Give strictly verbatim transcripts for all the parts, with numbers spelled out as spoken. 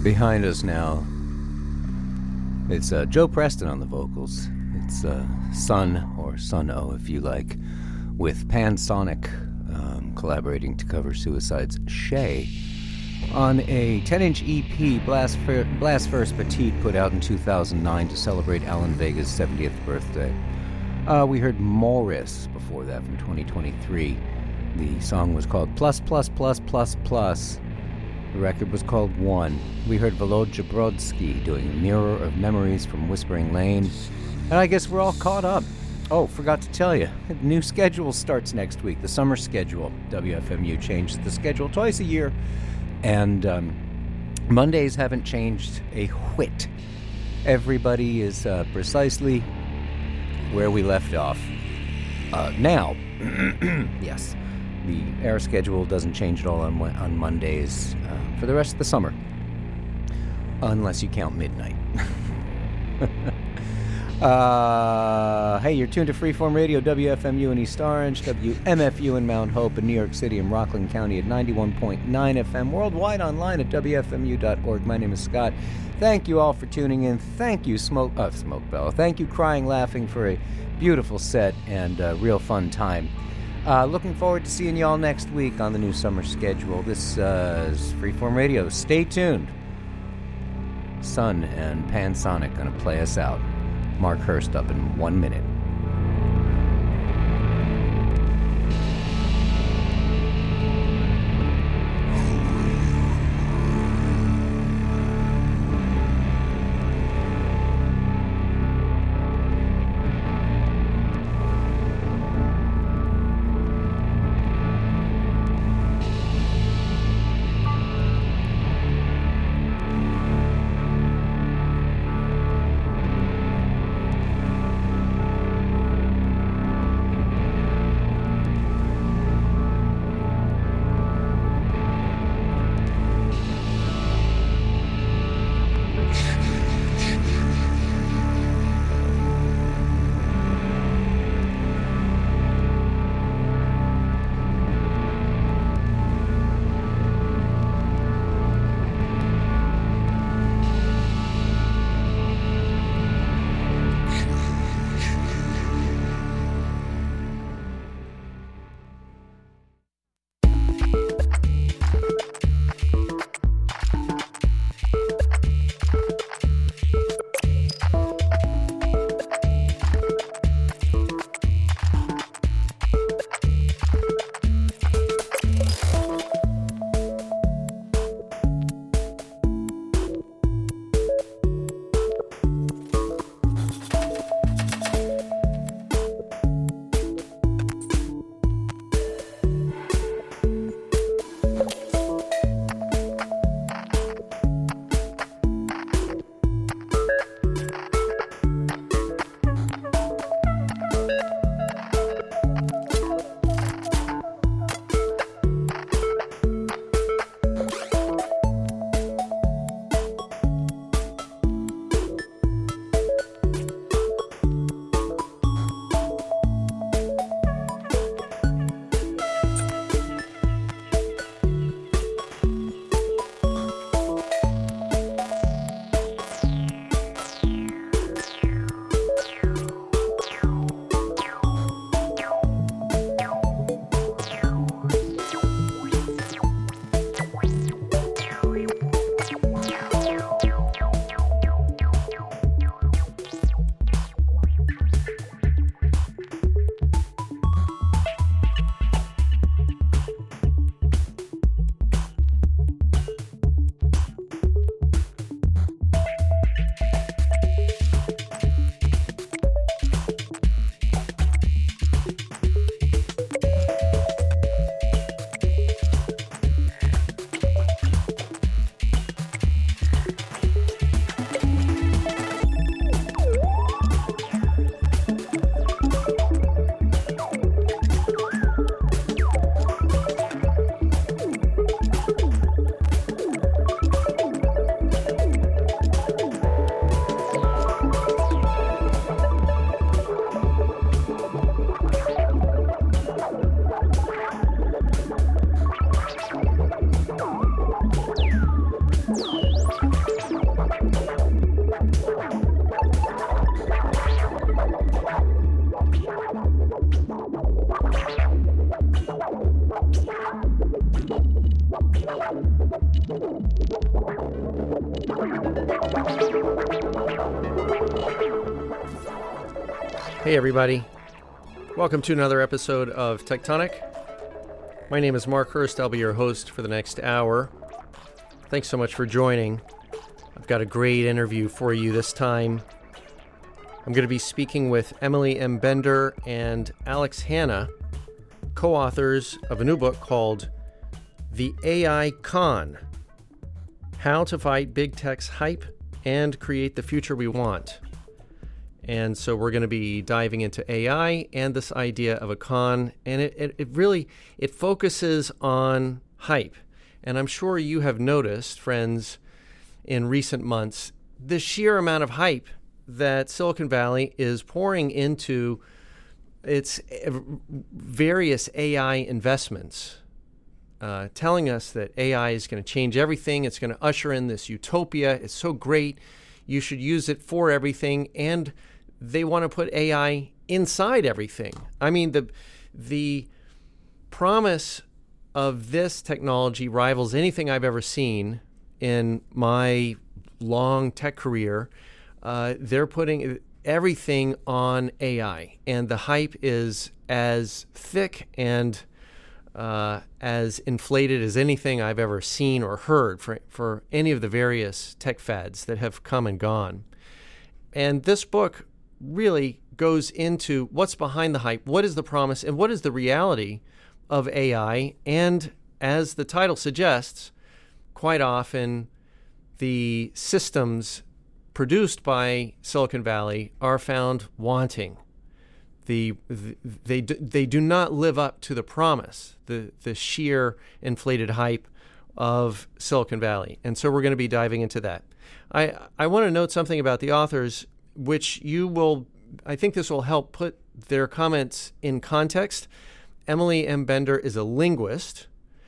Behind us now, it's uh, Joe Preston on the vocals. It's uh, Sun, or Sun-O if you like, with Pansonic um, collaborating to cover Suicide's Shay on a ten-inch E P, Blast, Fer- Blast First Petite, put out in two thousand nine to celebrate Alan Vega's seventieth birthday. Uh, we heard Morris before that from twenty twenty-three. The song was called Plus Plus Plus Plus Plus. The record was called One. We heard Volodya Brodsky doing Mirror of Memories from Whispering Lane. And I guess we're all caught up. Oh, forgot to tell you, the new schedule starts next week, the summer schedule. W F M U changes the schedule twice a year. And um, Mondays haven't changed a whit. Everybody is uh, precisely where we left off. Uh, now, yes. The air schedule doesn't change at all on on Mondays uh, for the rest of the summer, unless you count midnight. uh, hey, you're tuned to Freeform Radio, W F M U in East Orange, W M F U in Mount Hope, in New York City and Rockland County at ninety-one point nine F M, worldwide online at W F M U dot org. My name is Scott. Thank you all for tuning in. Thank you, Smoke, uh, Smoke Bell. Thank you, Crying Laughing, for a beautiful set and a real fun time. Uh, looking forward to seeing you all next week on the new summer schedule. This uh, is Freeform Radio. Stay tuned. Sun and Pansonic going to play us out. Mark Hurst up in one minute. Hey everybody, welcome to another episode of Tectonic. My name is Mark Hurst. I'll be your host for the next hour. Thanks so much for joining. I've got a great interview for you this time. I'm going to be speaking with Emily M. Bender and Alex Hanna, co-authors of a new book called The A I Con: How to Fight Big Tech's Hype and Create the Future We Want. And so we're going to be diving into A I and this idea of a con, and it, it, it really, it focuses on hype. And I'm sure you have noticed, friends, in recent months, the sheer amount of hype that Silicon Valley is pouring into its various A I investments, uh, telling us that A I is going to change everything. It's going to usher in this utopia. It's so great. You should use it for everything. And they want to put A I inside everything. I mean, the the promise of this technology rivals anything I've ever seen in my long tech career. Uh, they're putting everything on A I, and the hype is as thick and uh, as inflated as anything I've ever seen or heard for, for any of the various tech fads that have come and gone. And this book really goes into what's behind the hype, what is the promise, and what is the reality of A I. And as the title suggests, quite often the systems produced by Silicon Valley are found wanting. The, the they they do not live up to the promise, the the sheer inflated hype of Silicon Valley. And so we're going to be diving into that. I I want to note something about the authors, which you will, I think this will help put their comments in context. Emily M. Bender is a linguist,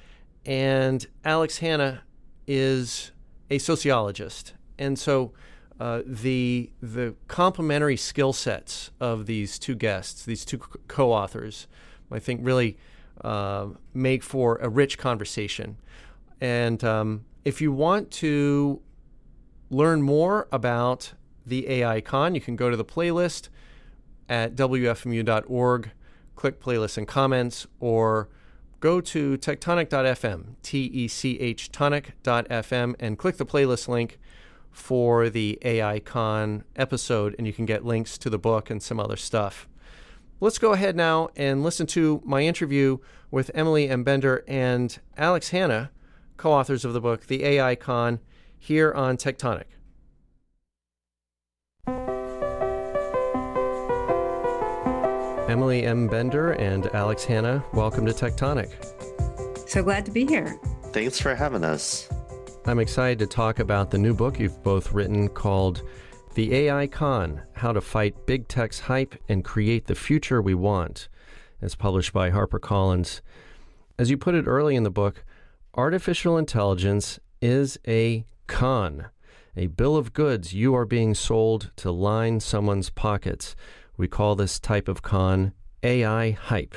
and Alex Hanna is a sociologist. And so uh, the the complementary skill sets of these two guests, these two co-authors, I think really uh, make for a rich conversation. And um, if you want to learn more about the A I Con, you can go to the playlist at W F M U dot org, click playlists and comments, or go to tectonic dot f m, T E C H tonic dot f m, and click the playlist link for the A I Con episode, and you can get links to the book and some other stuff. Let's go ahead now and listen to my interview with Emily M. Bender and Alex Hanna, co-authors of the book The A I Con, here on Tectonic. Emily M. Bender and Alex Hanna, welcome to Tectonic. So glad to be here. Thanks for having us. I'm excited to talk about the new book you've both written called The A I Con: How to Fight Big Tech's Hype and Create the Future We Want. It's published by HarperCollins. As you put it early in the book, artificial intelligence is a con, a bill of goods you are being sold to line someone's pockets. We call this type of con A I hype.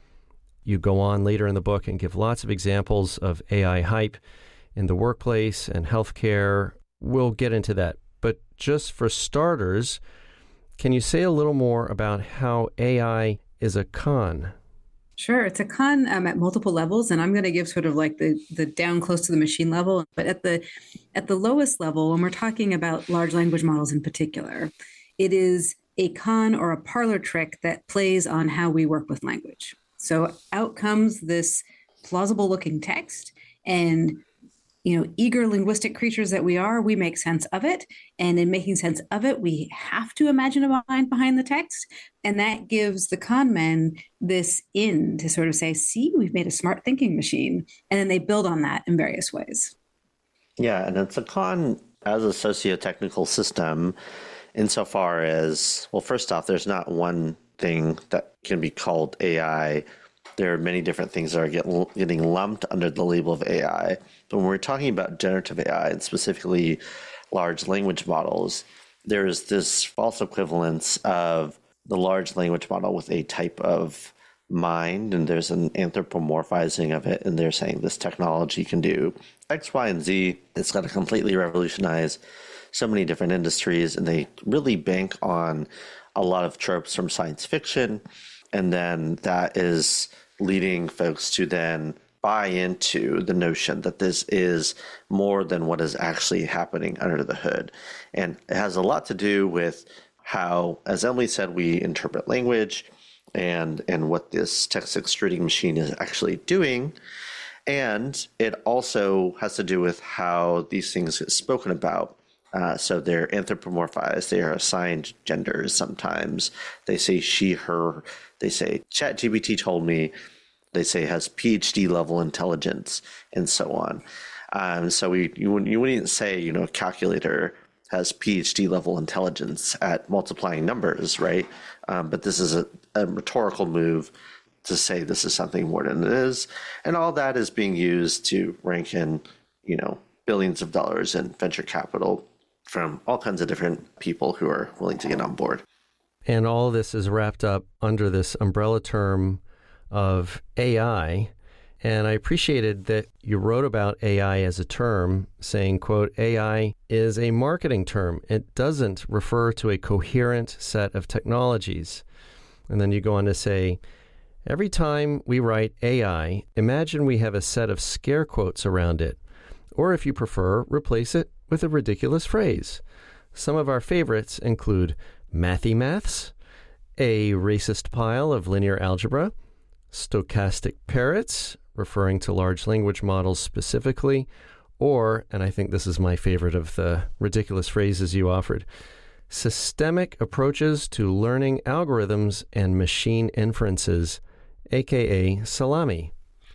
You go on later in the book and give lots of examples of A I hype in the workplace and healthcare. We'll get into that. But just for starters, can you say a little more about how A I is a con? Sure. It's a con um, at multiple levels, and I'm going to give sort of like the the down close to the machine level. But at the at the lowest level, when we're talking about large language models in particular, it is a con or a parlor trick that plays on how we work with language. So out comes this plausible looking text, and you know, eager linguistic creatures that we are, we make sense of it. And in making sense of it, we have to imagine a mind behind the text. And that gives the con men this in to sort of say, see, we've made a smart thinking machine. And then they build on that in various ways. Yeah, and it's a con as a socio-technical system insofar as, well, first off, there's not one thing that can be called A I. There are many different things that are get, getting lumped under the label of A I. But when we're talking about generative A I, and specifically large language models, there's this false equivalence of the large language model with a type of mind, and there's an anthropomorphizing of it, and they're saying this technology can do X, Y, and Z. It's going to completely revolutionize so many different industries, and they really bank on a lot of tropes from science fiction. And then that is leading folks to then buy into the notion that this is more than what is actually happening under the hood. And it has a lot to do with how, as Emily said, we interpret language and and what this text extruding machine is actually doing. And it also has to do with how these things get spoken about. Uh, so they're anthropomorphized. They are assigned genders sometimes. They say she, her. They say ChatGPT told me. They say has P H D level intelligence and so on. Um, so we you wouldn't, you wouldn't say, you know, a calculator has P H D level intelligence at multiplying numbers, right? Um, but this is a, a rhetorical move to say this is something more than it is. And all that is being used to rank in, you know, billions of dollars in venture capital from all kinds of different people who are willing to get on board. And all of this is wrapped up under this umbrella term of A I. And I appreciated that you wrote about A I as a term, saying, quote, A I is a marketing term. It doesn't refer to a coherent set of technologies. And then you go on to say, every time we write A I, imagine we have a set of scare quotes around it. Or if you prefer, replace it with a ridiculous phrase. Some of our favorites include mathy maths, a racist pile of linear algebra, stochastic parrots, referring to large language models specifically, or, and I think this is my favorite of the ridiculous phrases you offered, systemic approaches to learning algorithms and machine inferences, aka salami.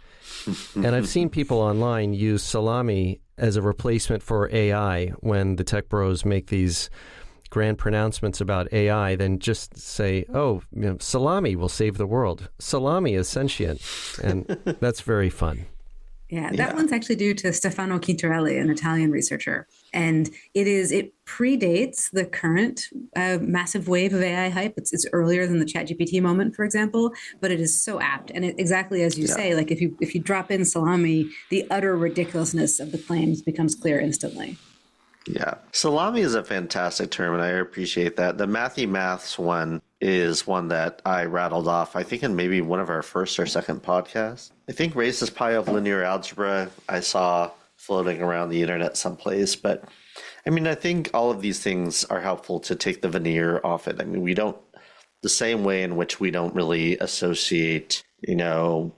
And I've seen people online use salami as a replacement for A I when the tech bros make these grand pronouncements about A I, then just say, oh, you know, salami will save the world. Salami is sentient. And that's very fun. Yeah, that Yeah. one's actually due to Stefano Quintarelli, an Italian researcher. And it is, it predates the current uh, massive wave of A I hype. It's, it's earlier than the ChatGPT moment, for example, but it is so apt. And it, exactly as you Yeah. say, like if you if you drop in salami, the utter ridiculousness of the claims becomes clear instantly. Yeah. Salami is a fantastic term, and I appreciate that. The mathy maths one is one that I rattled off, I think, in maybe one of our first or second podcasts. I think racist pi of linear algebra I saw floating around the internet someplace. But, I mean, I think all of these things are helpful to take the veneer off it. I mean, we don't, the same way in which we don't really associate, you know,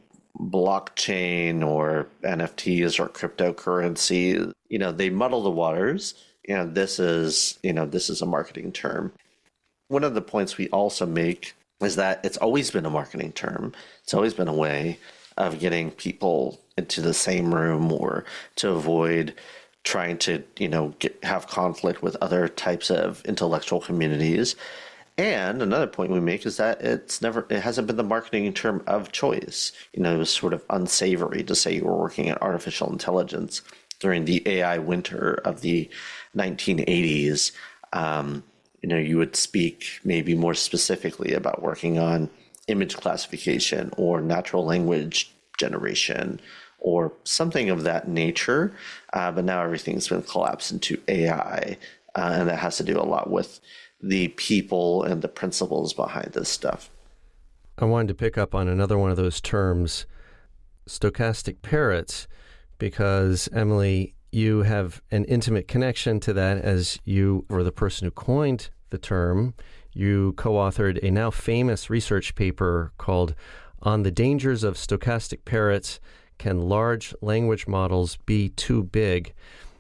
blockchain or N F Ts or cryptocurrency, you know, they muddle the waters. And this is, you know, this is a marketing term. One of the points we also make is that it's always been a marketing term. It's always been a way of getting people into the same room or to avoid trying to, you know, get, have conflict with other types of intellectual communities. And another point we make is that it's never, it hasn't been the marketing term of choice. You know, it was sort of unsavory to say you were working at artificial intelligence during the A I winter of the nineteen eighties. Um, you know, you would speak maybe more specifically about working on image classification or natural language generation or something of that nature. Uh, but now everything's been collapsed into A I. Uh, and that has to do a lot with the people and the principles behind this stuff. I wanted to pick up on another one of those terms, stochastic parrots, because, Emily, you have an intimate connection to that as you were the person who coined the term. You co-authored a now famous research paper called On the Dangers of Stochastic Parrots, Can Large Language Models Be Too Big?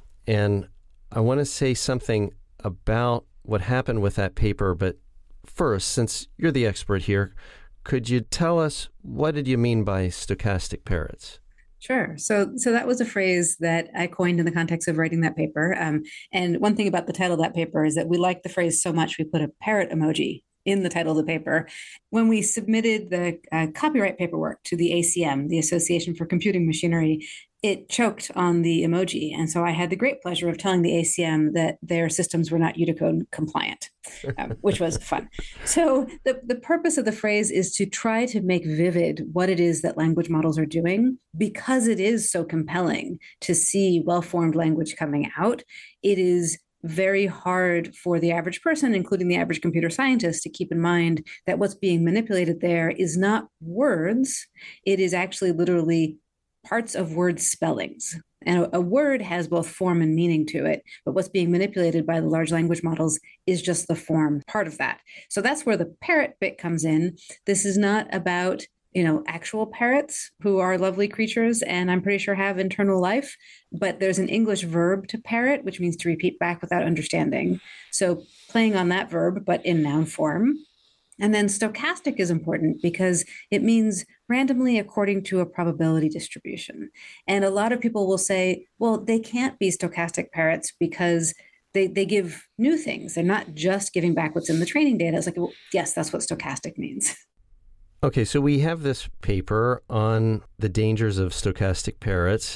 And I want to say something about what happened with that paper, but first, since you're the expert here, could you tell us what did you mean by stochastic parrots? Sure. So, so that was a phrase that I coined in the context of writing that paper. Um, and one thing about the title of that paper is that we liked the phrase so much we put a parrot emoji in the title of the paper. When we submitted the uh, copyright paperwork to the A C M, the Association for Computing Machinery, it choked on the emoji. And so I had the great pleasure of telling the A C M that their systems were not Unicode compliant, um, which was fun. So the, the purpose of the phrase is to try to make vivid what it is that language models are doing, because it is so compelling to see well-formed language coming out. It is very hard for the average person, including the average computer scientist, to keep in mind that what's being manipulated there is not words. It is actually literally parts of word spellings. And a, a word has both form and meaning to it, but what's being manipulated by the large language models is just the form part of that. So that's where the parrot bit comes in. This is not about you know, actual parrots who are lovely creatures and I'm pretty sure have internal life, but there's an English verb to parrot, which means to repeat back without understanding. So playing on that verb, but in noun form. And then stochastic is important because it means randomly according to a probability distribution. And a lot of people will say, well, they can't be stochastic parrots because they, they give new things. They're not just giving back what's in the training data. It's like, well, yes, that's what stochastic means. Okay, so we have this paper on the dangers of stochastic parrots.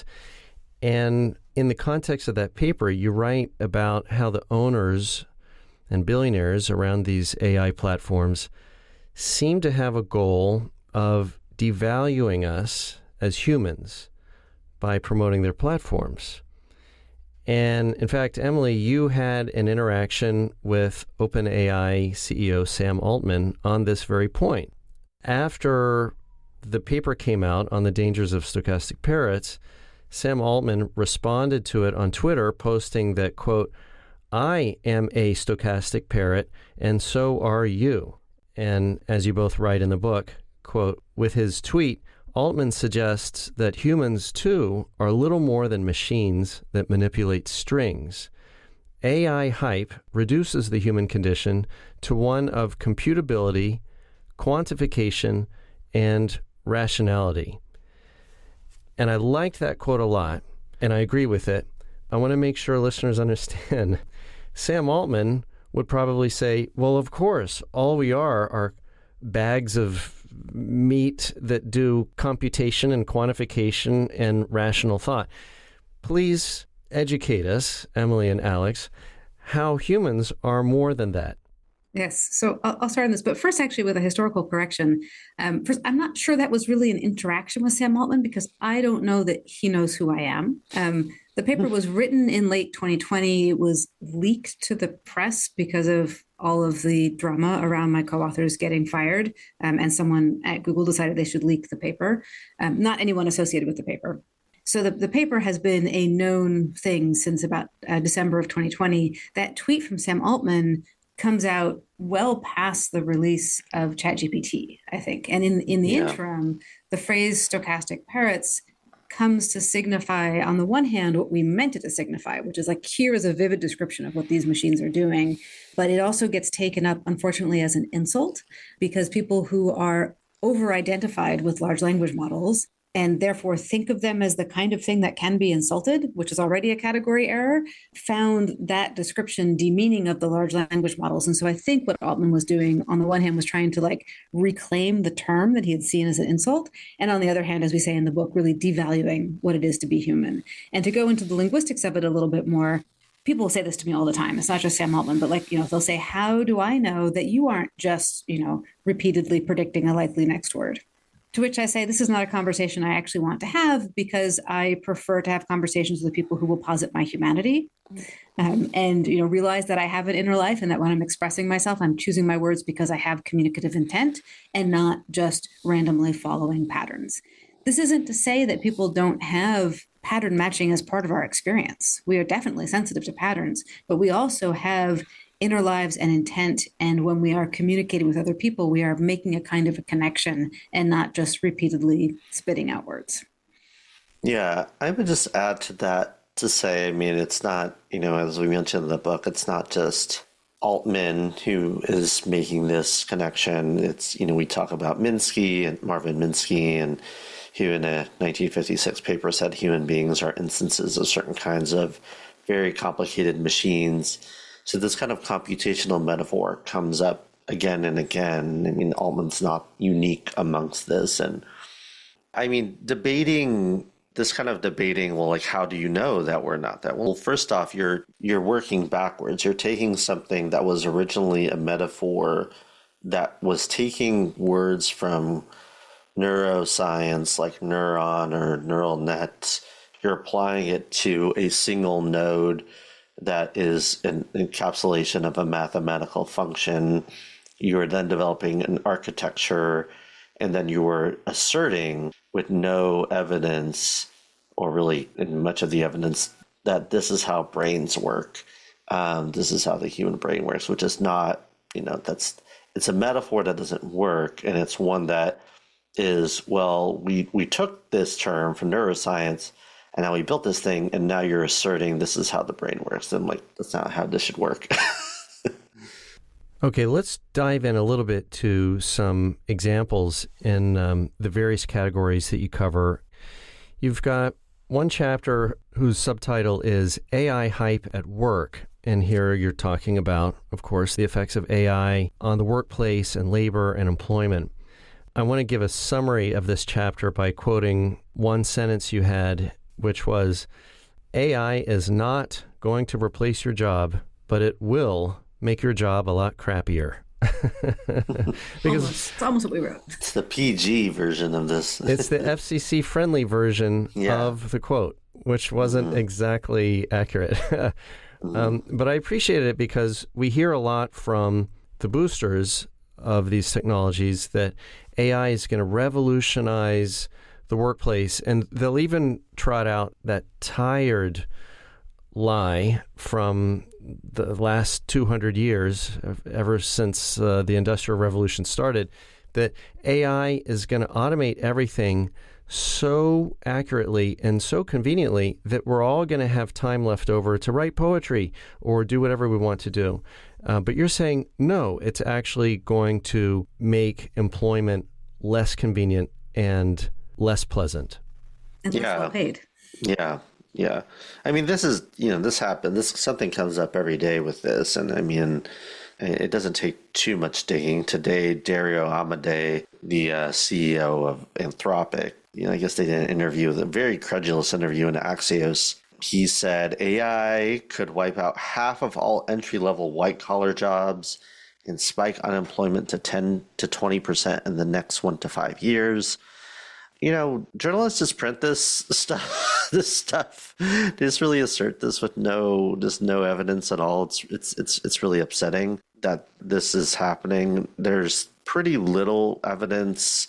And in the context of that paper, you write about how the owners and billionaires around these A I platforms seem to have a goal of devaluing us as humans by promoting their platforms. And in fact, Emily, you had an interaction with OpenAI C E O Sam Altman on this very point. After the paper came out on the dangers of stochastic parrots, Sam Altman responded to it on Twitter, posting that, quote, I am a stochastic parrot, and so are you. And as you both write in the book, quote, with his tweet, Altman suggests that humans, too, are little more than machines that manipulate strings. A I hype reduces the human condition to one of computability, quantification, and rationality. And I liked that quote a lot, and I agree with it. I want to make sure listeners understand. Sam Altman would probably say, well, of course, all we are are bags of meat that do computation and quantification and rational thought. Please educate us, Emily and Alex, how humans are more than that. Yes. So I'll, I'll start on this, but first, actually, with a historical correction. Um, first, I'm not sure that was really an interaction with Sam Altman because I don't know that he knows who I am. Um, the paper was written in late twenty twenty. It was leaked to the press because of all of the drama around my co-authors getting fired, um, and someone at Google decided they should leak the paper, um, not anyone associated with the paper. So the, the paper has been a known thing since about uh, December of twenty twenty. That tweet from Sam Altman comes out well past the release of ChatGPT, I think. And in, in the yeah. interim, the phrase stochastic parrots comes to signify, on the one hand, what we meant it to signify, which is like, here is a vivid description of what these machines are doing. But it also gets taken up, unfortunately, as an insult, because people who are over-identified with large language models and therefore think of them as the kind of thing that can be insulted, which is already a category error, found that description demeaning of the large language models. And so I think what Altman was doing, on the one hand, was trying to like reclaim the term that he had seen as an insult. And on the other hand, as we say in the book, really devaluing what it is to be human. And to go into the linguistics of it a little bit more, people say this to me all the time. It's not just Sam Altman, but like, you know, they'll say, how do I know that you aren't just, you know, repeatedly predicting a likely next word? To which I say, this is not a conversation I actually want to have because I prefer to have conversations with people who will posit my humanity um, and, you know, realize that I have an inner life and that when I'm expressing myself, I'm choosing my words because I have communicative intent and not just randomly following patterns. This isn't to say that people don't have pattern matching as part of our experience. We are definitely sensitive to patterns, but we also have inner lives and intent. And when we are communicating with other people, we are making a kind of a connection and not just repeatedly spitting out words. Yeah, I would just add to that to say, I mean, it's not, you know, as we mentioned in the book, it's not just Altman who is making this connection. It's, you know, we talk about Minsky and Marvin Minsky, and who in a nineteen fifty-six paper said human beings are instances of certain kinds of very complicated machines. So this kind of computational metaphor comes up again and again. I mean, Altman's not unique amongst this. And I mean, debating this kind of debating, well, like, how do you know that we're not that? Well, first off, you're you're working backwards. You're taking something that was originally a metaphor that was taking words from neuroscience like neuron or neural net. You're applying it to a single node that is an encapsulation of a mathematical function. You are then developing an architecture, and then you were asserting with no evidence, or really in much of the evidence, that this is how brains work. Um, this is how the human brain works, which is not, you know, that's, it's a metaphor that doesn't work. And it's one that is, well, we, we took this term from neuroscience and now we built this thing, and now you're asserting this is how the brain works. And like, that's not how this should work. Okay, let's dive in a little bit to some examples in um, the various categories that you cover. You've got one chapter whose subtitle is A I Hype at Work. And here you're talking about, of course, the effects of A I on the workplace and labor and employment. I want to give a summary of this chapter by quoting one sentence you had, which was, A I is not going to replace your job, but it will make your job a lot crappier. because almost, it's almost what we wrote. It's the P G version of this. It's the F C C friendly version yeah. of the quote, which wasn't mm. exactly accurate. mm. um, but I appreciated it because we hear a lot from the boosters of these technologies that A I is going to revolutionize the workplace, and they'll even trot out that tired lie from the last two hundred years, ever since uh, the Industrial Revolution started, that A I is going to automate everything so accurately and so conveniently that we're all going to have time left over to write poetry or do whatever we want to do. Uh, but you're saying, no, it's actually going to make employment less convenient and less pleasant. And less yeah. well paid. Yeah. Yeah. I mean, this is, you know, this happened. This something comes up every day with this. And I mean, it doesn't take too much digging. Today, Dario Amodei, the uh, C E O of Anthropic, you know, I guess they did an interview, a very credulous interview in Axios. He said A I could wipe out half of all entry-level white-collar jobs and spike unemployment to ten to twenty percent in the next one to five years. You know, journalists just print this stuff, this stuff, they just really assert this with no, just no evidence at all. It's, it's, it's, it's really upsetting that this is happening. There's pretty little evidence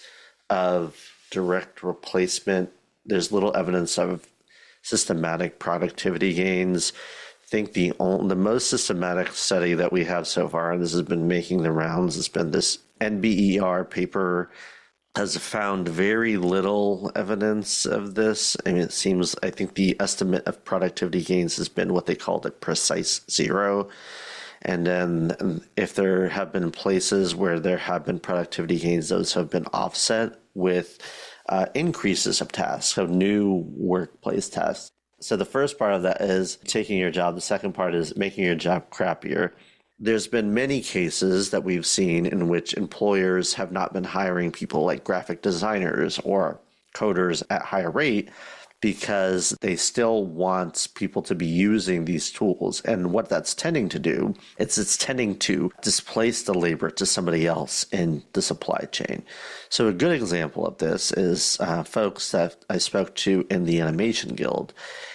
of direct replacement. There's little evidence of systematic productivity gains. I think the only, the most systematic study that we have so far, and this has been making the rounds, has been this N B E R paper, has found very little evidence of this. I mean, it seems, I think the estimate of productivity gains has been what they called a precise zero. And then if there have been places where there have been productivity gains, those have been offset with uh, increases of tasks, of new workplace tasks. So the first part of that is taking your job. The second part is making your job crappier. There's been many cases that we've seen in which employers have not been hiring people like graphic designers or coders at higher rate because they still want people to be using these tools. And what that's tending to do is it's tending to displace the labor to somebody else in the supply chain. So a good example of this is uh, folks that I spoke to in the Animation Guild.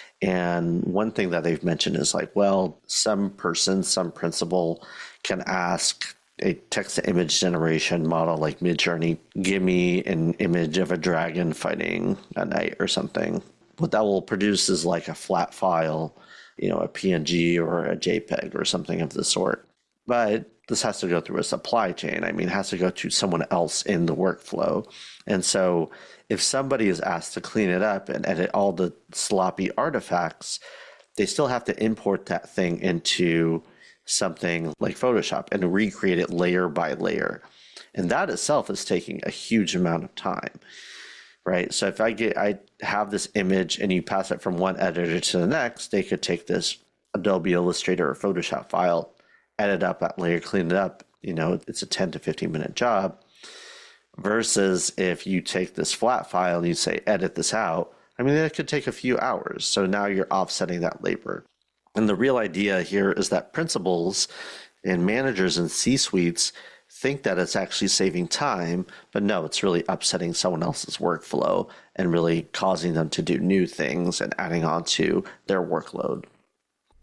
And one thing that they've mentioned is like, well, some person, some principal can ask a text-to-image generation model like Midjourney, give me an image of a dragon fighting a knight or something. What that will produce is like a flat file, you know, a P N G or a JPEG or something of the sort. But this has to go through a supply chain. I mean, it has to go to someone else in the workflow. And so if somebody is asked to clean it up and edit all the sloppy artifacts, they still have to import that thing into something like Photoshop and recreate it layer by layer. And that itself is taking a huge amount of time, right? So if I get, I have this image and you pass it from one editor to the next, they could take this Adobe Illustrator or Photoshop file, edit up that layer, clean it up. You know, it's a ten to fifteen minute job. Versus if you take this flat file and you say, edit this out, I mean, that could take a few hours. So now you're offsetting that labor. And the real idea here is that principals and managers and C-suites think that it's actually saving time, but no, it's really upsetting someone else's workflow and really causing them to do new things and adding on to their workload.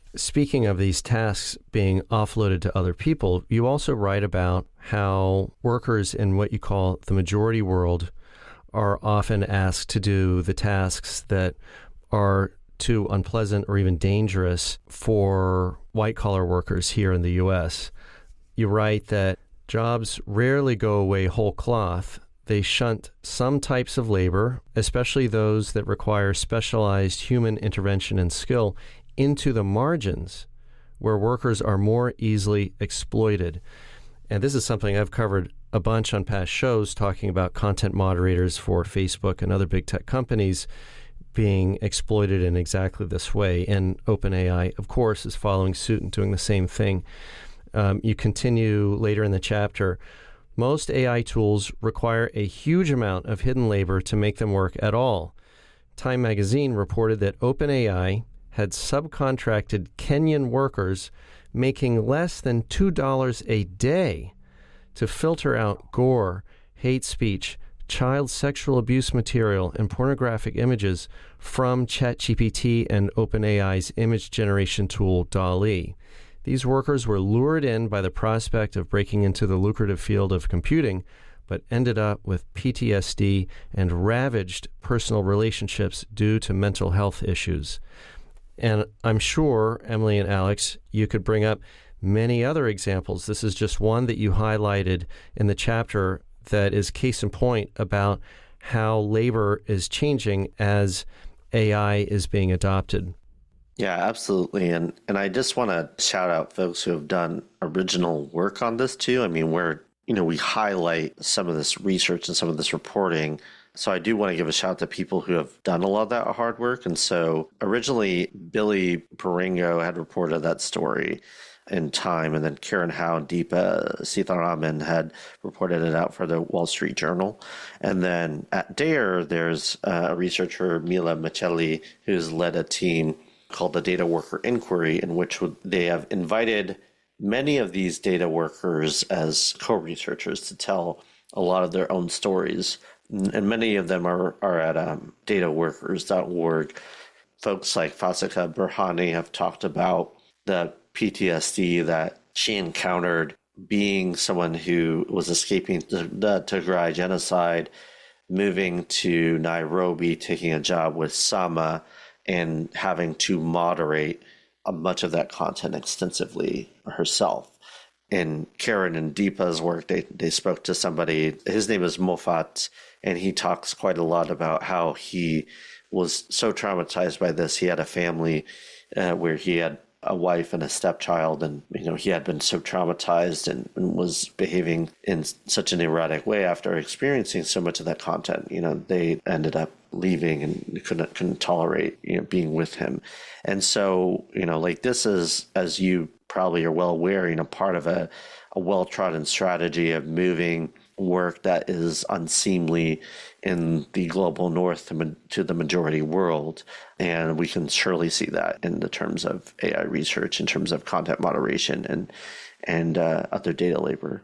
Speaking of these tasks being offloaded to other people, you also write about how workers in what you call the majority world are often asked to do the tasks that are too unpleasant or even dangerous for white-collar workers here in the U S. You write that jobs rarely go away whole cloth. They shunt some types of labor, especially those that require specialized human intervention and skill, into the margins where workers are more easily exploited. And this is something I've covered a bunch on past shows, talking about content moderators for Facebook and other big tech companies being exploited in exactly this way. And OpenAI, of course, is following suit and doing the same thing. Um, you continue later in the chapter. Most A I tools require a huge amount of hidden labor to make them work at all. Time magazine reported that OpenAI had subcontracted Kenyan workers making less than two dollars a day to filter out gore, hate speech, child sexual abuse material, and pornographic images from ChatGPT and OpenAI's image generation tool, DALL-E. These workers were lured in by the prospect of breaking into the lucrative field of computing, but ended up with P T S D and ravaged personal relationships due to mental health issues. And I'm sure, Emily and Alex, you could bring up many other examples. This is just one that you highlighted in the chapter that is case in point about how labor is changing as A I is being adopted. Yeah, absolutely. And and I just want to shout out folks who have done original work on this too. I mean, where, you know, we highlight some of this research and some of this reporting. So I do want to give a shout out to people who have done a lot of that hard work. And so originally, Billy Paringo had reported that story in Time, and then Karen Howe and Deepa Sitharaman had reported it out for the Wall Street Journal. And then at DARE, there's a researcher, Mila Michelli, who's led a team called the Data Worker Inquiry, in which they have invited many of these data workers as co-researchers to tell a lot of their own stories. And many of them are, are at um, data workers dot org. Folks like Fasika Burhani have talked about the P T S D that she encountered being someone who was escaping the, the Tigray genocide, moving to Nairobi, taking a job with Sama, and having to moderate uh, much of that content extensively herself. In Karen and Deepa's work, they, they spoke to somebody, his name is Mofat, and he talks quite a lot about how he was so traumatized by this. He had a family uh, where he had a wife and a stepchild, and you know he had been so traumatized and, and was behaving in such an erratic way after experiencing so much of that content. You know, they ended up leaving and couldn't couldn't tolerate you know being with him. And so you know like this is, as you probably are well aware, you know part of a, a well-trodden strategy of moving work that is unseemly in the global north to, to the majority world. And we can surely see that in the terms of A I research, in terms of content moderation and and uh, other data labor.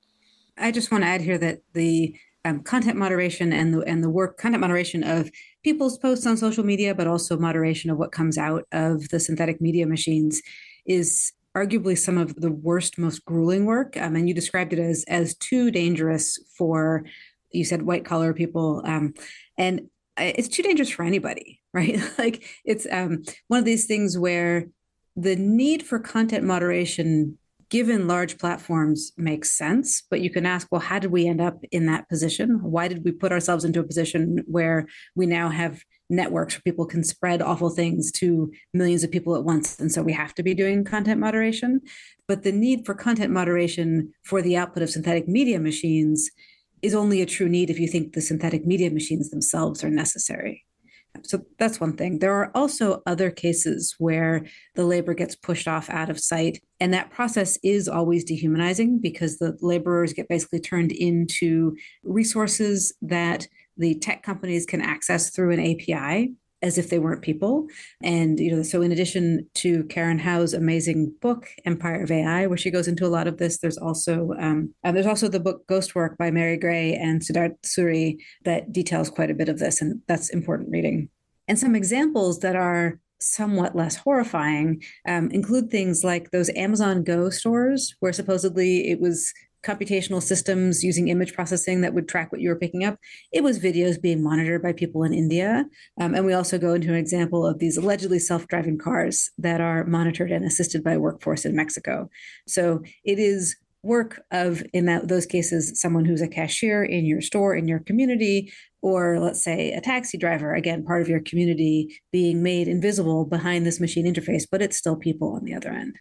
I just want to add here that the um, content moderation and the and the work content moderation of people's posts on social media, but also moderation of what comes out of the synthetic media machines is arguably some of the worst, most grueling work. Um, and you described it as as too dangerous for, you said, white collar people. Um, and it's too dangerous for anybody, right? Like it's um, one of these things where the need for content moderation, given large platforms, makes sense. But you can ask, well, how did we end up in that position? Why did we put ourselves into a position where we now have networks where people can spread awful things to millions of people at once? And so we have to be doing content moderation. But the need for content moderation for the output of synthetic media machines is only a true need if you think the synthetic media machines themselves are necessary. So that's one thing. There are also other cases where the labor gets pushed off out of sight. And that process is always dehumanizing because the laborers get basically turned into resources that the tech companies can access through an A P I as if they weren't people. And, you know, so in addition to Karen Howe's amazing book, Empire of A I, where she goes into a lot of this, there's also um, uh, there's also the book Ghost Work by Mary Gray and Siddharth Suri that details quite a bit of this. And that's important reading. And some examples that are somewhat less horrifying um, include things like those Amazon Go stores, where supposedly it was computational systems using image processing that would track what you were picking up. It was videos being monitored by people in India. Um, and we also go into an example of these allegedly self-driving cars that are monitored and assisted by a workforce in Mexico. So it is work of, in that, those cases, someone who's a cashier in your store, in your community, or let's say a taxi driver, again, part of your community, being made invisible behind this machine interface, but it's still people on the other end.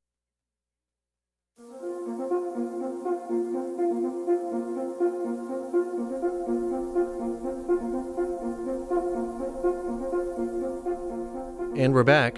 And we're back.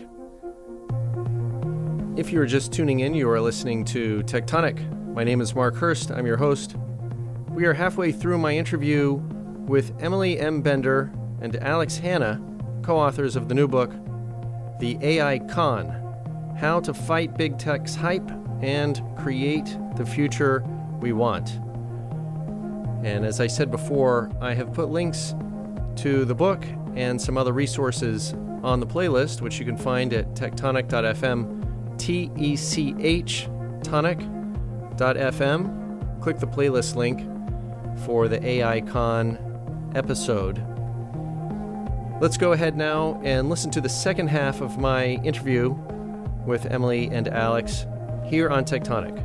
If you are just tuning in, you are listening to Tectonic. My name is Mark Hurst. I'm your host. We are halfway through my interview with Emily M. Bender and Alex Hanna, co-authors of the new book, The A I Con: How to Fight Big Tech's Hype and Create the Future We Want. And as I said before, I have put links to the book and some other resources on the playlist, which you can find at tectonic dot f m, T E C H, tonic dot f m. Click the playlist link for the A I Con episode. Let's go ahead now and listen to the second half of my interview with Emily and Alex here on Tectonic.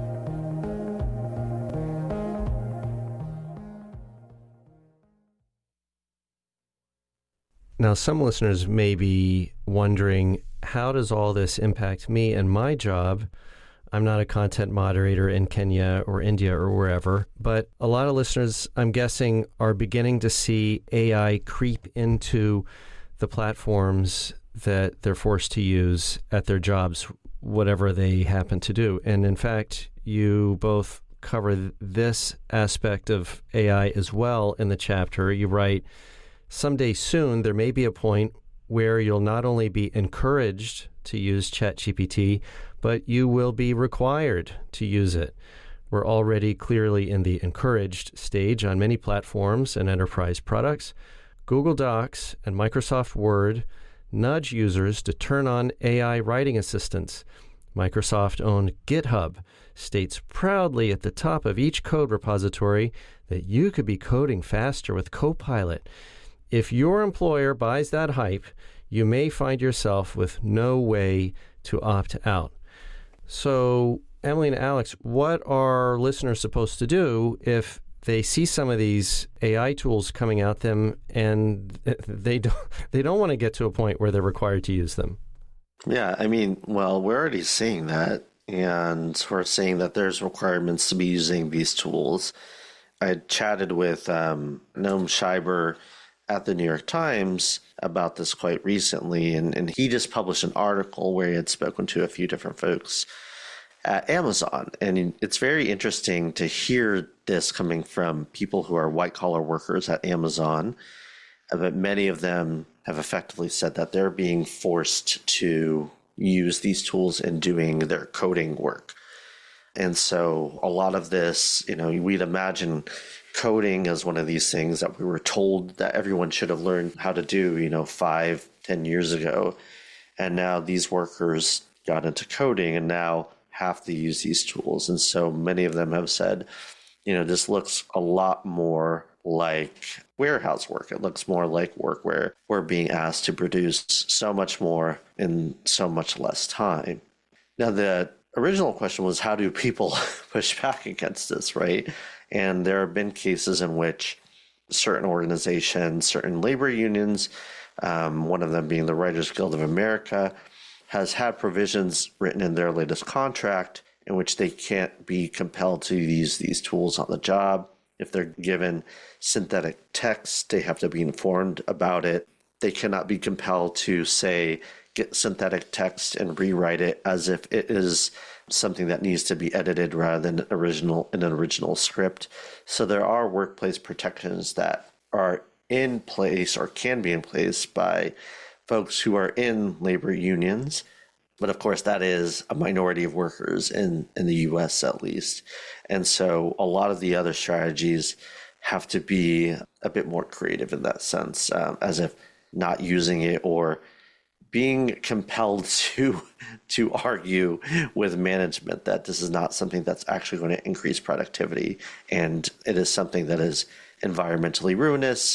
Now, some listeners may be wondering, how does all this impact me and my job? I'm not a content moderator in Kenya or India or wherever, but a lot of listeners, I'm guessing, are beginning to see A I creep into the platforms that they're forced to use at their jobs, whatever they happen to do. And in fact, you both cover this aspect of A I as well in the chapter. You write, someday soon, there may be a point where you'll not only be encouraged to use ChatGPT, but you will be required to use it. We're already clearly in the encouraged stage on many platforms and enterprise products. Google Docs and Microsoft Word nudge users to turn on A I writing assistants. Microsoft-owned GitHub states proudly at the top of each code repository that you could be coding faster with Copilot. If your employer buys that hype, you may find yourself with no way to opt out. So, Emily and Alex, what are listeners supposed to do if they see some of these A I tools coming at them and they don't, they don't want to get to a point where they're required to use them? Yeah, I mean, well, we're already seeing that, and we're seeing that there's requirements to be using these tools. I chatted with um, Noam Scheiber at the New York Times about this quite recently, and, and he just published an article where he had spoken to a few different folks at Amazon. And it's very interesting to hear this coming from people who are white-collar workers at Amazon, but many of them have effectively said that they're being forced to use these tools in doing their coding work. And so a lot of this, you know, we'd imagine coding is one of these things that we were told that everyone should have learned how to do, you know, five, ten years ago. And now these workers got into coding and now have to use these tools. And so many of them have said, you know, this looks a lot more like warehouse work. It looks more like work where we're being asked to produce so much more in so much less time. Now, the original question was, how do people push back against this, right? And there have been cases in which certain organizations, certain labor unions, um, one of them being the Writers Guild of America, has had provisions written in their latest contract in which they can't be compelled to use these tools on the job. If they're given synthetic text, they have to be informed about it. They cannot be compelled to, say, get synthetic text and rewrite it as if it is something that needs to be edited rather than original in an original script. So there are workplace protections that are in place or can be in place by folks who are in labor unions. But of course, that is a minority of workers in, in the U S at least. And so a lot of the other strategies have to be a bit more creative in that sense, um, as if not using it or being compelled to to argue with management that this is not something that's actually going to increase productivity, and it is something that is environmentally ruinous,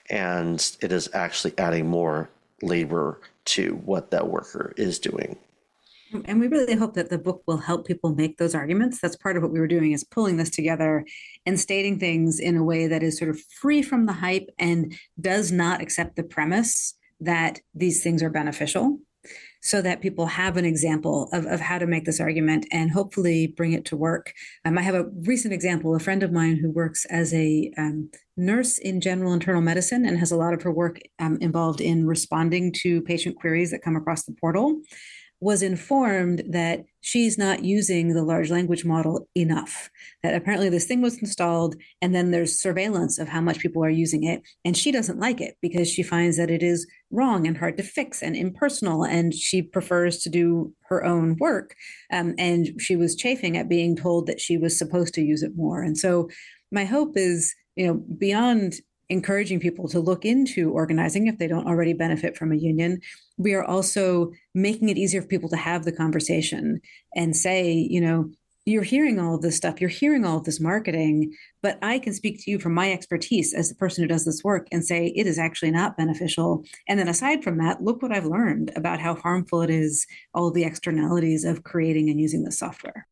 and it is actually adding more labor to what that worker is doing. And we really hope that the book will help people make those arguments. That's part of what we were doing, is pulling this together and stating things in a way that is sort of free from the hype and does not accept the premise that these things are beneficial, so that people have an example of, of how to make this argument and hopefully bring it to work. Um, I have a recent example, a friend of mine who works as a um, nurse in general internal medicine and has a lot of her work um, involved in responding to patient queries that come across the portal, was informed that she's not using the large language model enough, that apparently this thing was installed and then there's surveillance of how much people are using it. And she doesn't like it because she finds that it is wrong and hard to fix and impersonal, and she prefers to do her own work. Um, and she was chafing at being told that she was supposed to use it more. And so my hope is, you know, beyond encouraging people to look into organizing if they don't already benefit from a union, we are also making it easier for people to have the conversation and say, you know, you're hearing all of this stuff, you're hearing all of this marketing, but I can speak to you from my expertise as the person who does this work and say it is actually not beneficial. And then aside from that, look what I've learned about how harmful it is, all of the externalities of creating and using this software.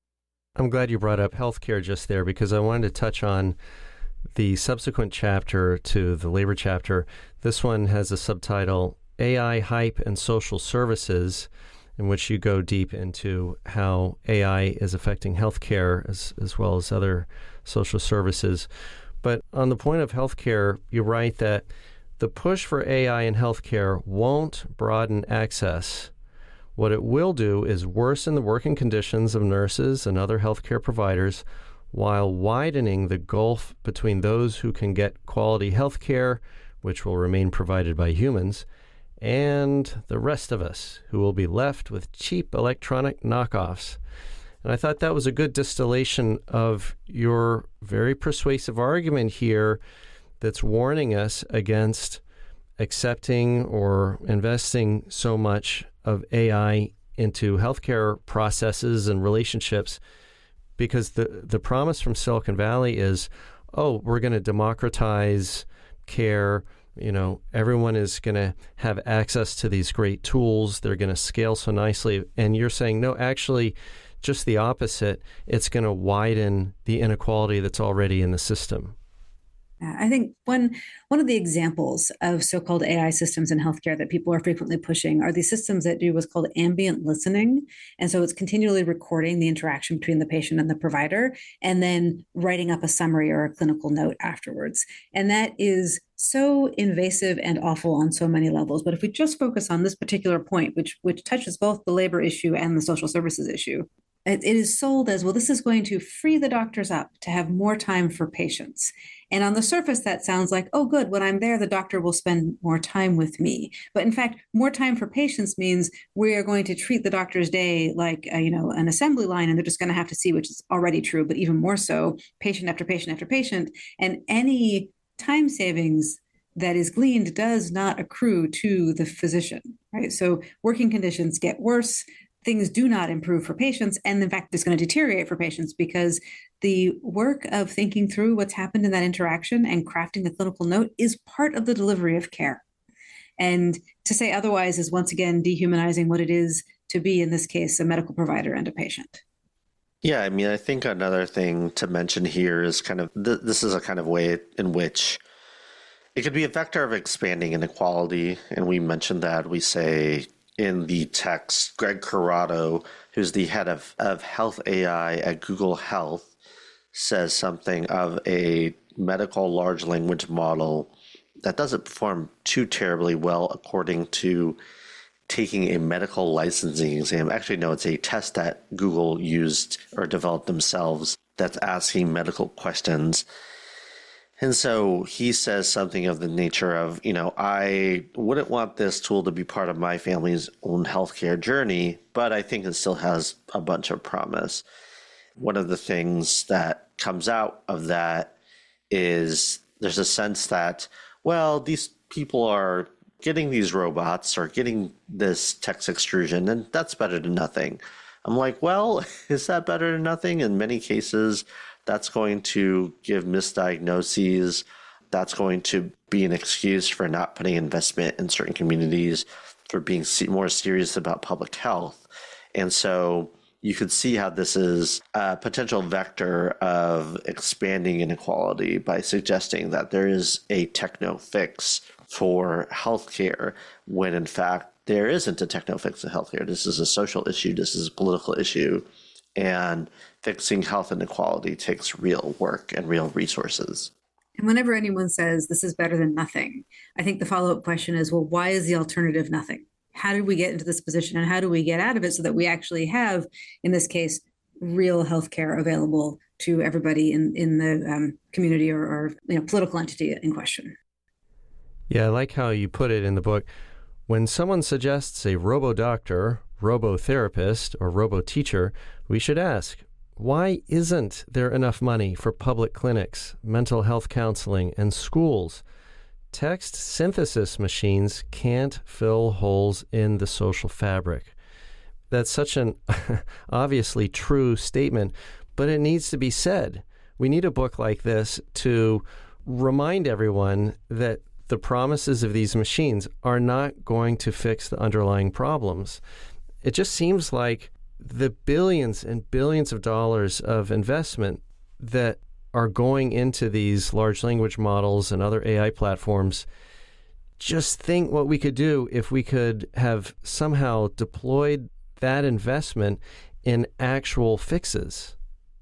I'm glad you brought up healthcare just there, because I wanted to touch on the subsequent chapter to the labor chapter. This one has a subtitle, A I Hype and Social Services, in which you go deep into how A I is affecting healthcare as, as well as other social services. But on the point of healthcare, you write that the push for A I in healthcare won't broaden access. What it will do is worsen the working conditions of nurses and other healthcare providers, while widening the gulf between those who can get quality health care, which will remain provided by humans, and the rest of us, who will be left with cheap electronic knockoffs. And I thought that was a good distillation of your very persuasive argument here that's warning us against accepting or investing so much of A I into healthcare processes and relationships, because the, the promise from Silicon Valley is, oh, we're going to democratize care. You know, everyone is going to have access to these great tools. They're going to scale so nicely. And you're saying, no, actually, just the opposite. It's going to widen the inequality that's already in the system. I think one one of the examples of so-called A I systems in healthcare that people are frequently pushing are these systems that do what's called ambient listening. And so it's continually recording the interaction between the patient and the provider, and then writing up a summary or a clinical note afterwards. And that is so invasive and awful on so many levels. But if we just focus on this particular point, which which touches both the labor issue and the social services issue, it, it is sold as, well, this is going to free the doctors up to have more time for patients. And on the surface, that sounds like, oh, good, when I'm there, the doctor will spend more time with me. But in fact, more time for patients means we are going to treat the doctor's day like, uh, you know, an assembly line, and they're just going to have to see, which is already true, but even more so, patient after patient after patient. And any time savings that is gleaned does not accrue to the physician, right? So working conditions get worse. Things do not improve for patients. And in fact, it's going to deteriorate for patients, because the work of thinking through what's happened in that interaction and crafting the clinical note is part of the delivery of care. And to say otherwise is once again dehumanizing what it is to be, in this case, a medical provider and a patient. Yeah, I mean, I think another thing to mention here is kind of, th- this is a kind of way in which it could be a vector of expanding inequality. And we mentioned that. We say in the text, Greg Corrado, who's the head of, of health A I at Google Health, says something of a medical large language model that doesn't perform too terribly well according to taking a medical licensing exam. Actually, no, it's a test that Google used or developed themselves that's asking medical questions. And so he says something of the nature of, you know, I wouldn't want this tool to be part of my family's own healthcare journey, but I think it still has a bunch of promise. One of the things that comes out of that is there's a sense that, well, these people are getting these robots or getting this text extrusion, and that's better than nothing. I'm like, well, is that better than nothing? In many cases, that's going to give misdiagnoses. That's going to be an excuse for not putting investment in certain communities, for being more serious about public health. And so you could see how this is a potential vector of expanding inequality by suggesting that there is a techno fix for healthcare, when in fact there isn't a techno fix in healthcare. This is a social issue. This is a political issue. And fixing health inequality takes real work and real resources. And whenever anyone says this is better than nothing, I think the follow-up question is, well, why is the alternative nothing? How did we get into this position, and how do we get out of it so that we actually have, in this case, real healthcare available to everybody in, in the um, community or, or you know, political entity in question? Yeah, I like how you put it in the book. When someone suggests a robo-doctor, robo-therapist, or robo-teacher, we should ask, why isn't there enough money for public clinics, mental health counseling, and schools? Text synthesis machines can't fill holes in the social fabric. That's such an obviously true statement, but it needs to be said. We need a book like this to remind everyone that the promises of these machines are not going to fix the underlying problems. It just seems like the billions and billions of dollars of investment that are going into these large language models and other A I platforms, just think what we could do if we could have somehow deployed that investment in actual fixes.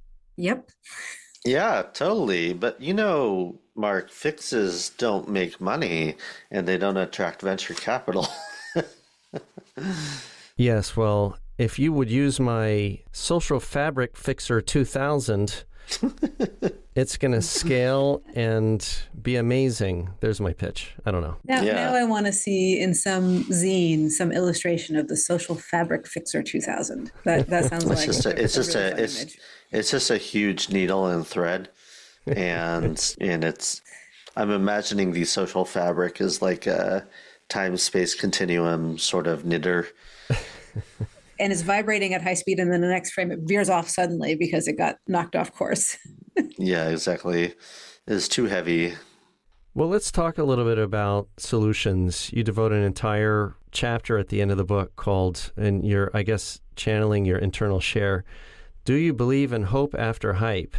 Yep. Yeah, totally. But you know, Mark, fixes don't make money and they don't attract venture capital. Yes, well, if you would use my Social Fabric Fixer two thousand, it's going to scale and be amazing. There's my pitch. I don't know. Now, Yeah. now I want to see in some zine some illustration of the Social Fabric Fixer two thousand. That that sounds It's like just a, it's just really a fun it's image. it's just a huge needle and thread, and and it's I'm imagining the social fabric is like a time space continuum sort of knitter. And it's vibrating at high speed, and then the next frame it veers off suddenly because it got knocked off course. Yeah, exactly. It's too heavy. Well, let's talk a little bit about solutions. You devote an entire chapter at the end of the book called, and you're, I guess, channeling your internal share, Do You Believe in Hope After Hype?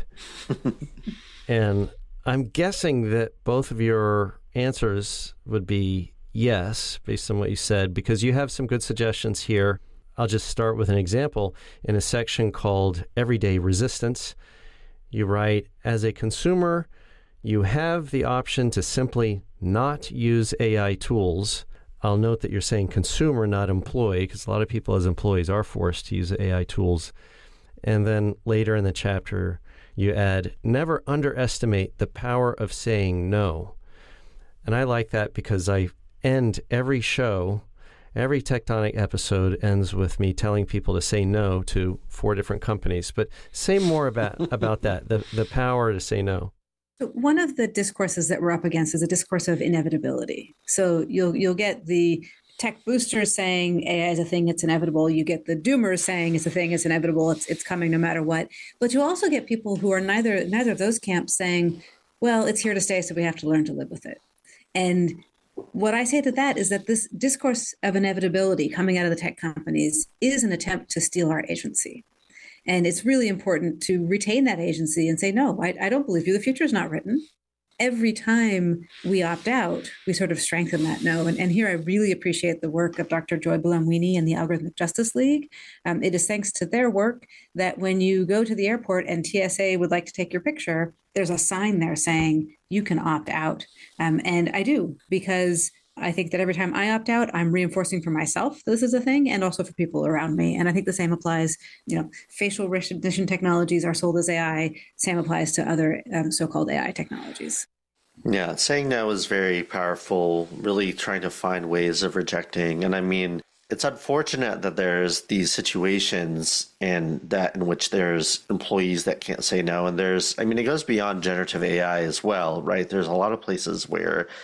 And I'm guessing that both of your answers would be yes, based on what you said, because you have some good suggestions here. I'll just start with an example. In a section called Everyday Resistance, you write, as a consumer, you have the option to simply not use A I tools. I'll note that you're saying consumer, not employee, because a lot of people as employees are forced to use A I tools. And then later in the chapter, you add, never underestimate the power of saying no. And I like that because I end every show, every Tectonic episode ends with me telling people to say no to four different companies. But say more about, about that, the, the power to say no. So one of the discourses that we're up against is a discourse of inevitability. So you'll you'll get the tech boosters saying A I is a thing, it's inevitable. You get the doomers saying it's a thing, it's inevitable, it's it's coming no matter what. But you also get people who are neither neither of those camps saying, well, it's here to stay, so we have to learn to live with it. And what I say to that is that this discourse of inevitability coming out of the tech companies is an attempt to steal our agency. And it's really important to retain that agency and say, no, I, I don't believe you. The future is not written. Every time we opt out, we sort of strengthen that no. And, and here I really appreciate the work of Doctor Joy Buolamwini and the Algorithmic Justice League. Um, it is thanks to their work that when you go to the airport and T S A would like to take your picture, there's a sign there saying you can opt out. Um, and I do, because I think that every time I opt out, I'm reinforcing for myself this is a thing, and also for people around me. And I think the same applies, you know, facial recognition technologies are sold as A I. Same applies to other um, so-called A I technologies. Yeah, saying no is very powerful, really trying to find ways of rejecting. And I mean, it's unfortunate that there's these situations and that in which there's employees that can't say no. And there's, I mean, it goes beyond generative A I as well, right? There's a lot of places where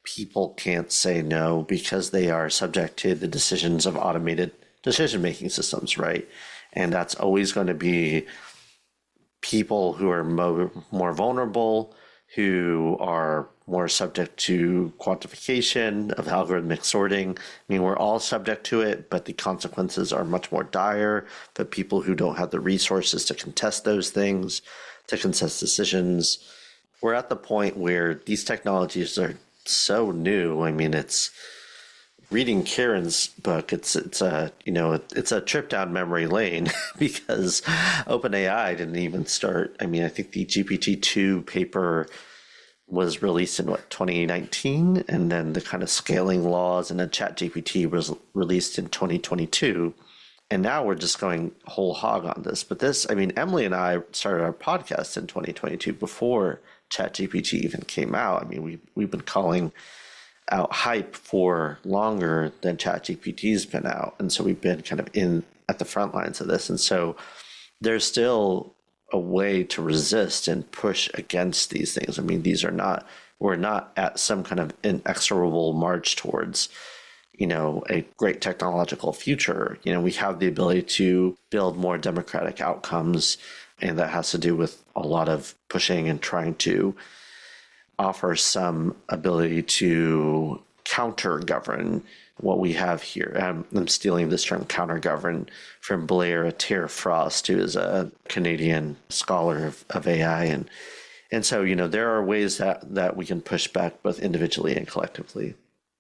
people can't say no because they are subject to the decisions of automated decision-making systems, right? And that's always going to be people who are mo- more vulnerable, who are more subject to quantification of algorithmic sorting. I mean, we're all subject to it, but the consequences are much more dire for people who don't have the resources to contest those things, to contest decisions. We're at the point where these technologies are so new. I mean, it's reading Karen's book. It's it's a you know it's a trip down memory lane because OpenAI didn't even start. I mean, I think the G P T two paper was released in what twenty nineteen, and then the kind of scaling laws and then ChatGPT was released in twenty twenty-two. And now we're just going whole hog on this. But this, I mean, Emily and I started our podcast in twenty twenty-two before ChatGPT even came out. I mean, we, we've been calling out hype for longer than ChatGPT's been out. And so we've been kind of in at the front lines of this. And so there's still a way to resist and push against these things. I mean, these are not, we're not at some kind of inexorable march towards, you know, a great technological future. You know, we have the ability to build more democratic outcomes, and that has to do with a lot of pushing and trying to offer some ability to counter-govern what we have here. Um, I'm stealing this term counter-govern from Blair Adair Frost, who is a Canadian scholar of, of A I. And and so, you know, there are ways that, that we can push back both individually and collectively.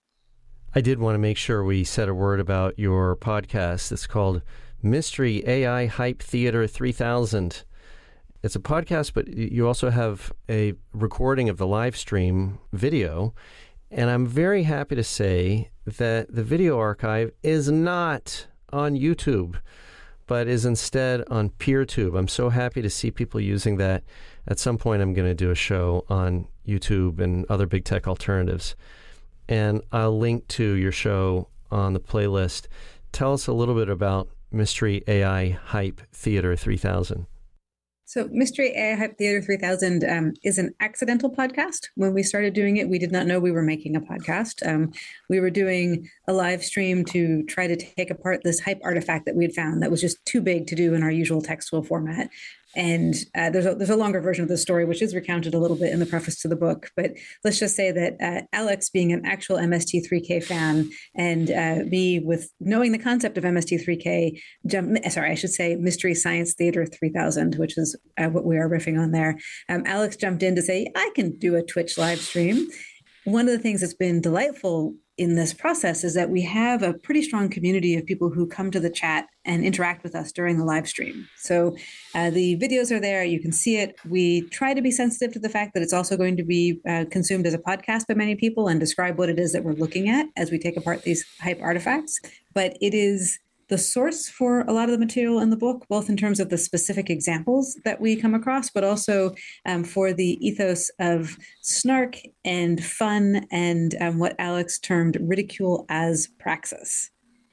I did want to make sure we said a word about your podcast. It's called Mystery A I Hype Theater three thousand. It's a podcast, but you also have a recording of the live stream video. And I'm very happy to say that the video archive is not on YouTube, but is instead on PeerTube. I'm so happy to see people using that. At some point, I'm going to do a show on YouTube and other big tech alternatives. And I'll link to your show on the playlist. Tell us a little bit about Mystery A I Hype Theater three thousand. So Mystery A I Hype Theater three thousand um, is an accidental podcast. When we started doing it, we did not know we were making a podcast. Um, we were doing a live stream to try to take apart this hype artifact that we had found that was just too big to do in our usual textual format. And uh, there's a there's a longer version of the story, which is recounted a little bit in the preface to the book. But let's just say that uh, Alex, being an actual M S T three K fan, and uh, me with knowing the concept of M S T three K, jump, sorry, I should say Mystery Science Theater three thousand, which is uh, what we are riffing on there. Um, Alex jumped in to say, I can do a Twitch live stream. One of the things that's been delightful in this process is that we have a pretty strong community of people who come to the chat and interact with us during the live stream. So uh, the videos are there. You can see it. We try to be sensitive to the fact that it's also going to be uh, consumed as a podcast by many people and describe what it is that we're looking at as we take apart these hype artifacts. But it is the source for a lot of the material in the book, both in terms of the specific examples that we come across, but also um, for the ethos of snark and fun and um, what Alex termed ridicule as praxis.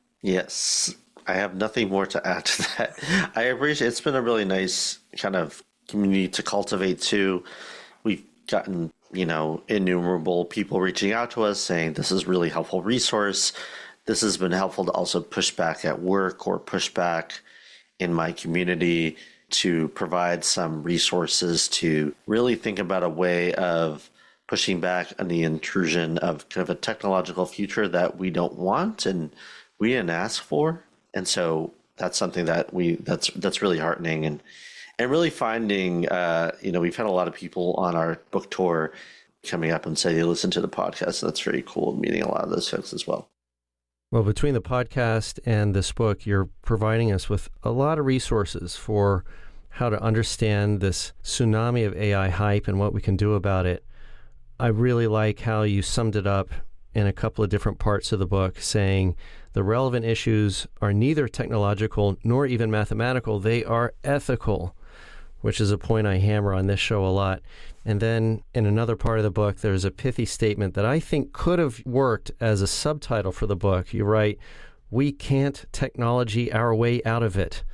Yes, I have nothing more to add to that. I appreciate it's been a really nice kind of community to cultivate too. We've gotten, you know, innumerable people reaching out to us saying this is a really helpful resource. This has been helpful to also push back at work or push back in my community to provide some resources to really think about a way of pushing back on the intrusion of kind of a technological future that we don't want and we didn't ask for. And so that's something that we that's that's really heartening and and really finding uh, you know, we've had a lot of people on our book tour coming up and say they listen to the podcast. So that's very cool, meeting a lot of those folks as well. Well, between the podcast and this book, you're providing us with a lot of resources for how to understand this tsunami of A I hype and what we can do about it. I really like how you summed it up in a couple of different parts of the book, saying the relevant issues are neither technological nor even mathematical. They are ethical, which is a point I hammer on this show a lot. And then in another part of the book, there's a pithy statement that I think could have worked as a subtitle for the book. You write, "We can't technology our way out of it."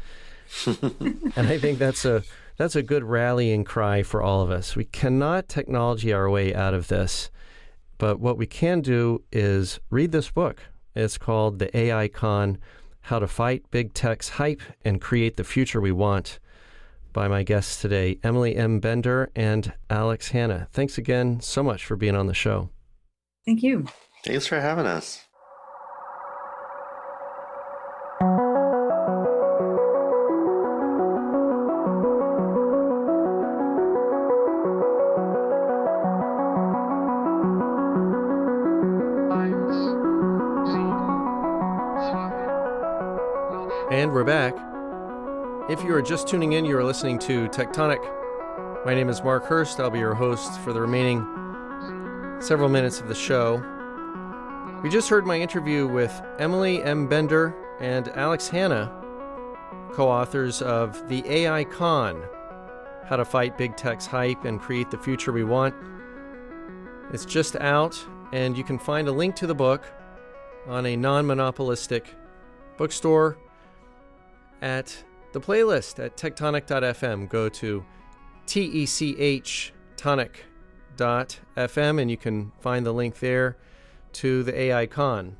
And I think that's a that's a good rallying cry for all of us. We cannot technology our way out of this. But what we can do is read this book. It's called The A I Con, How to Fight Big Tech's Hype and Create the Future We Want, by my guests today, Emily M. Bender and Alex Hanna. Thanks again so much for being on the show. Thank you. Thanks for having us. And we're back. If you are just tuning in, you are listening to Tectonic. My name is Mark Hurst. I'll be your host for the remaining several minutes of the show. We just heard my interview with Emily M. Bender and Alex Hanna, co-authors of The A I Con, How to Fight Big Tech's Hype and Create the Future We Want. It's just out, and you can find a link to the book on a non-monopolistic bookstore at the playlist at tectonic dot f m. Go to T E C H tonic dot f m and you can find the link there to the A I Con.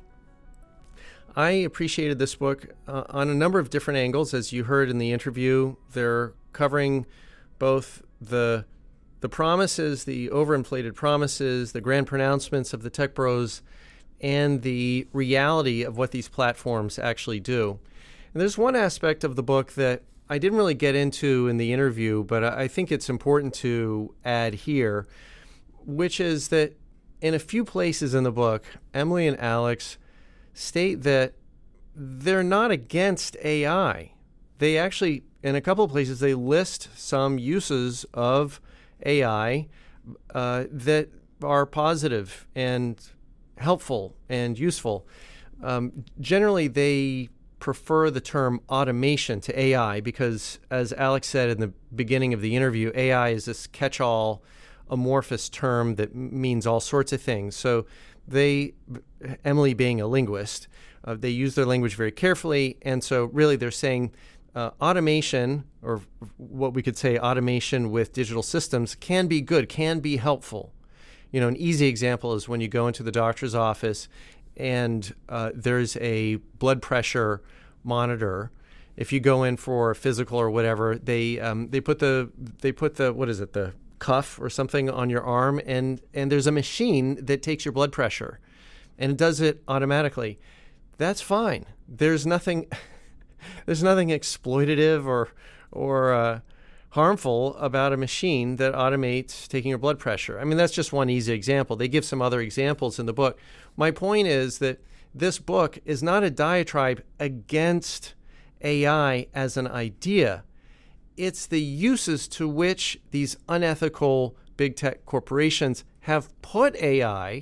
I appreciated this book uh, on a number of different angles. As you heard in the interview, they're covering both the the promises, the overinflated promises, the grand pronouncements of the tech bros, and the reality of what these platforms actually do. And there's one aspect of the book that I didn't really get into in the interview, but I think it's important to add here, which is that in a few places in the book, Emily and Alex state that they're not against A I. They actually, in a couple of places, they list some uses of A I uh, that are positive and helpful and useful. Um, generally, they prefer the term automation to A I because, as Alex said in the beginning of the interview, A I is this catch-all amorphous term that means all sorts of things. So they, Emily being a linguist, uh, they use their language very carefully, and so really they're saying uh, automation, or what we could say automation with digital systems, can be good, can be helpful. You know, an easy example is when you go into the doctor's office and uh, there's a blood pressure monitor. If you go in for a physical or whatever, they um, they put the they put the what is it the cuff or something on your arm, and and there's a machine that takes your blood pressure, and it does it automatically. That's fine. There's nothing there's nothing exploitative or or uh, harmful about a machine that automates taking your blood pressure. I mean, that's just one easy example. They give some other examples in the book. My point is that this book is not a diatribe against A I as an idea. It's the uses to which these unethical big tech corporations have put A I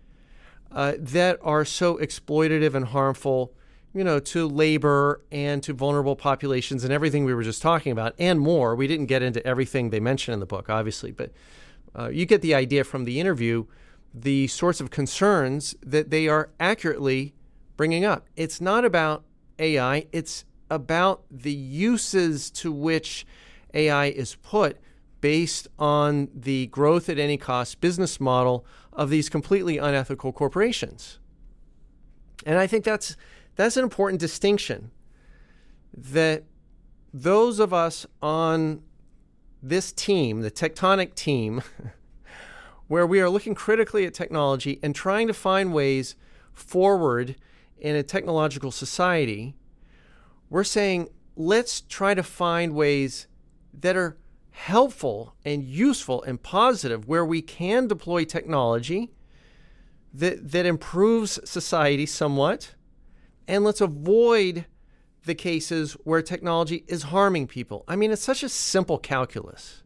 uh, that are so exploitative and harmful, you know, to labor and to vulnerable populations and everything we were just talking about and more. We didn't get into everything they mention in the book, obviously, but uh, you get the idea from the interview, the sorts of concerns that they are accurately bringing up. It's not about A I. It's about the uses to which A I is put based on the growth at any cost business model of these completely unethical corporations. And I think that's that's an important distinction, that those of us on this team, the Tectonic team, where we are looking critically at technology and trying to find ways forward in a technological society, we're saying, let's try to find ways that are helpful and useful and positive, where we can deploy technology that, that improves society somewhat, and let's avoid the cases where technology is harming people. I mean, it's such a simple calculus.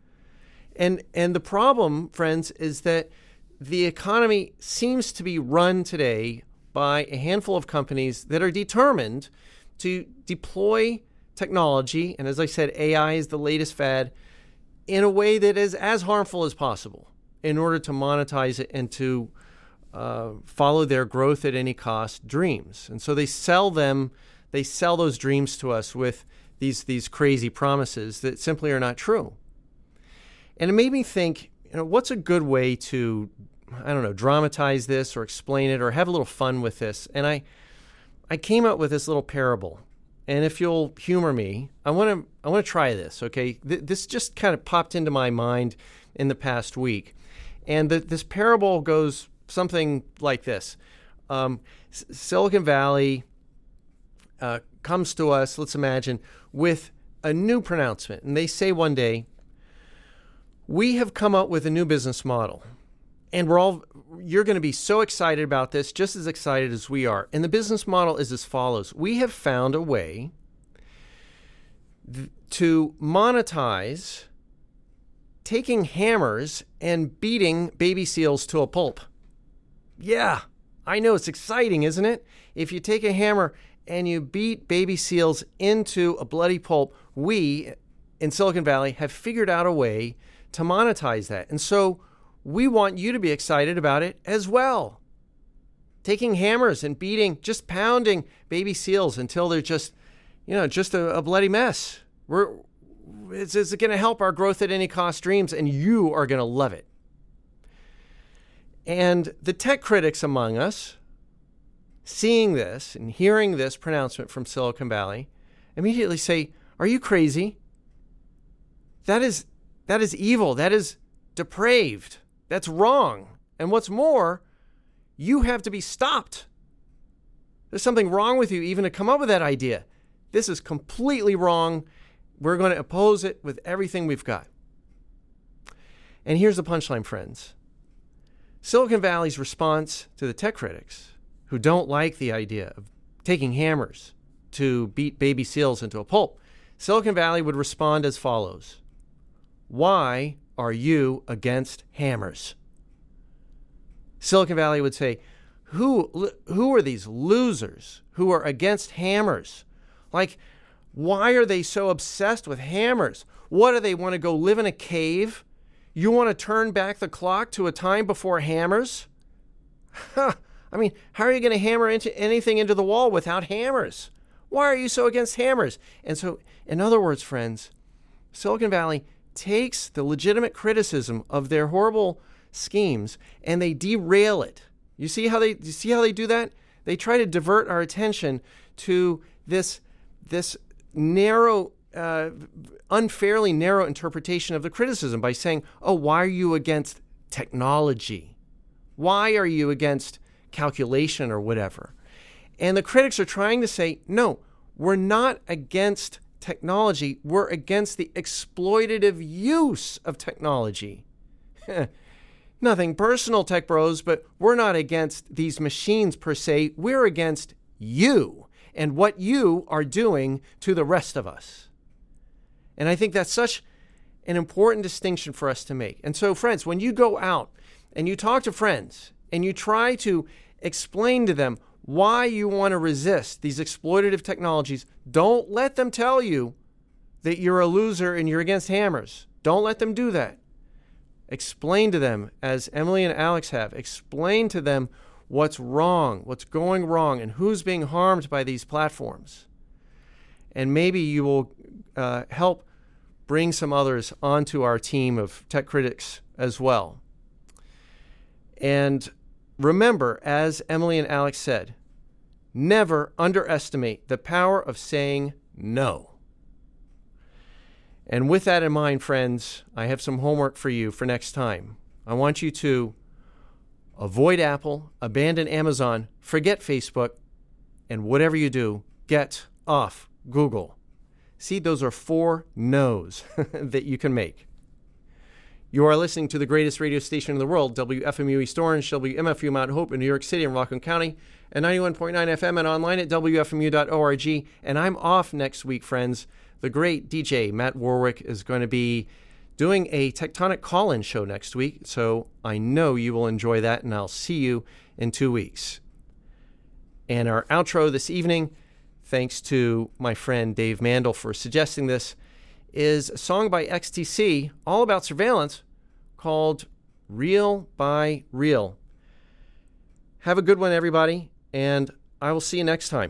And and the problem, friends, is that the economy seems to be run today by a handful of companies that are determined to deploy technology, and as I said, A I is the latest fad, in a way that is as harmful as possible in order to monetize it and to uh, follow their growth at any cost dreams. And so they sell them, they sell those dreams to us with these these crazy promises that simply are not true. And it made me think, you know, what's a good way to I don't know, dramatize this or explain it or have a little fun with this. And I, I came up with this little parable. And if you'll humor me, I want to I want to try this, okay? Th- this just kind of popped into my mind in the past week. And the, this parable goes something like this. Um, S- Silicon Valley uh, comes to us, let's imagine, with a new pronouncement. And they say one day, we have come up with a new business model. And we're all, you're going to be so excited about this, just as excited as we are. And the business model is as follows. We have found a way th- to monetize taking hammers and beating baby seals to a pulp. Yeah, I know, it's exciting, isn't it? If you take a hammer and you beat baby seals into a bloody pulp, we in Silicon Valley have figured out a way to monetize that. And so we want you to be excited about it as well. Taking hammers and beating, just pounding baby seals until they're just, you know, just a, a bloody mess. We're, it's, it's going to help our growth at any cost dreams, and you are going to love it. And the tech critics among us, seeing this and hearing this pronouncement from Silicon Valley, immediately say, are you crazy? That is, that is evil. That is depraved. That's wrong. And what's more, you have to be stopped. There's something wrong with you even to come up with that idea. This is completely wrong. We're going to oppose it with everything we've got. And here's the punchline, friends. Silicon Valley's response to the tech critics who don't like the idea of taking hammers to beat baby seals into a pulp, Silicon Valley would respond as follows. Why are you against hammers? Silicon Valley would say, who, who are these losers who are against hammers? Like, why are they so obsessed with hammers? What do they want to go live in a cave? You want to turn back the clock to a time before hammers? Huh. I mean, how are you going to hammer into anything into the wall without hammers? Why are you so against hammers? And so, in other words, friends, Silicon Valley takes the legitimate criticism of their horrible schemes and they derail it. You see how they you see how they do that? They try to divert our attention to this this narrow, uh, unfairly narrow interpretation of the criticism by saying, "Oh, why are you against technology? Why are you against calculation or whatever?" And the critics are trying to say, "No, we're not against technology, we're against the exploitative use of technology." Nothing personal, tech bros, but we're not against these machines per se. We're against you and what you are doing to the rest of us. And I think that's such an important distinction for us to make. And so, friends, when you go out and you talk to friends and you try to explain to them why you want to resist these exploitative technologies, don't let them tell you that you're a loser and you're against hammers. Don't let them do that. Explain to them, as Emily and Alex have, explain to them what's wrong, what's going wrong, and who's being harmed by these platforms. And maybe you will uh, help bring some others onto our team of tech critics as well. And remember, as Emily and Alex said, never underestimate the power of saying no. And with that in mind, friends, I have some homework for you for next time. I want you to avoid Apple, abandon Amazon, forget Facebook, and whatever you do, get off Google. See, those are four no's that you can make. You are listening to the greatest radio station in the world, W F M U East Orange, W M F U Mount Hope in New York City and Rockland County, and ninety-one point nine F M and online at W F M U dot org. And I'm off next week, friends. The great D J Matt Warwick is going to be doing a Tectonic call-in show next week, so I know you will enjoy that, and I'll see you in two weeks. And our outro this evening, thanks to my friend Dave Mandel for suggesting this, is a song by X T C all about surveillance called Real by Real. Have a good one, everybody, and I will see you next time.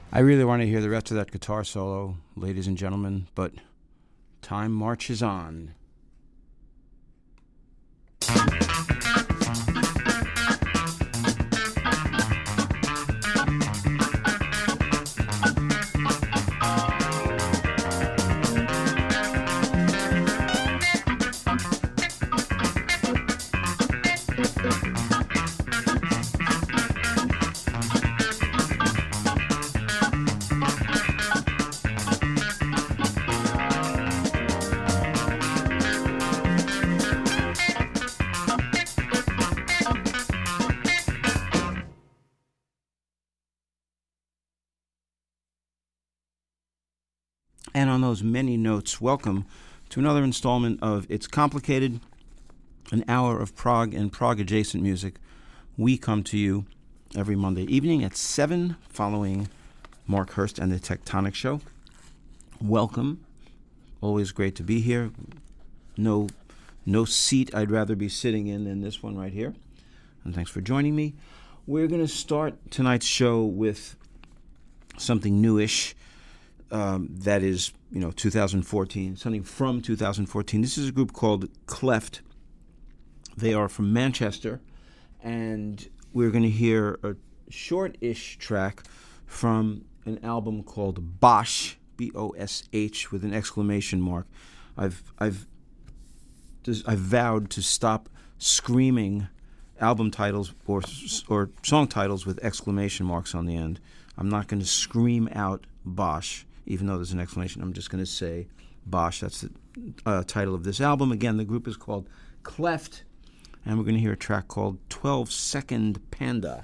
I really want to hear the rest of that guitar solo, ladies and gentlemen, but time marches on. And on those many notes, welcome to another installment of It's Complicated, an hour of prog and prog-adjacent music. We come to you every Monday evening at seven, following Mark Hurst and the Tectonic Show. Welcome. Always great to be here. No, no seat I'd rather be sitting in than this one right here. And thanks for joining me. We're going to start tonight's show with something newish. Um, that is, you know, two thousand fourteen, something from two thousand fourteen. This is a group called Cleft. They are from Manchester, and we're going to hear a short-ish track from an album called Bosch, B O S H, with an exclamation mark. I've I've I've vowed to stop screaming album titles or or song titles with exclamation marks on the end. I'm not going to scream out Bosch. Even though there's an exclamation, I'm just going to say Bosch. That's the uh, title of this album. Again, the group is called Cleft, and we're going to hear a track called twelve second Panda.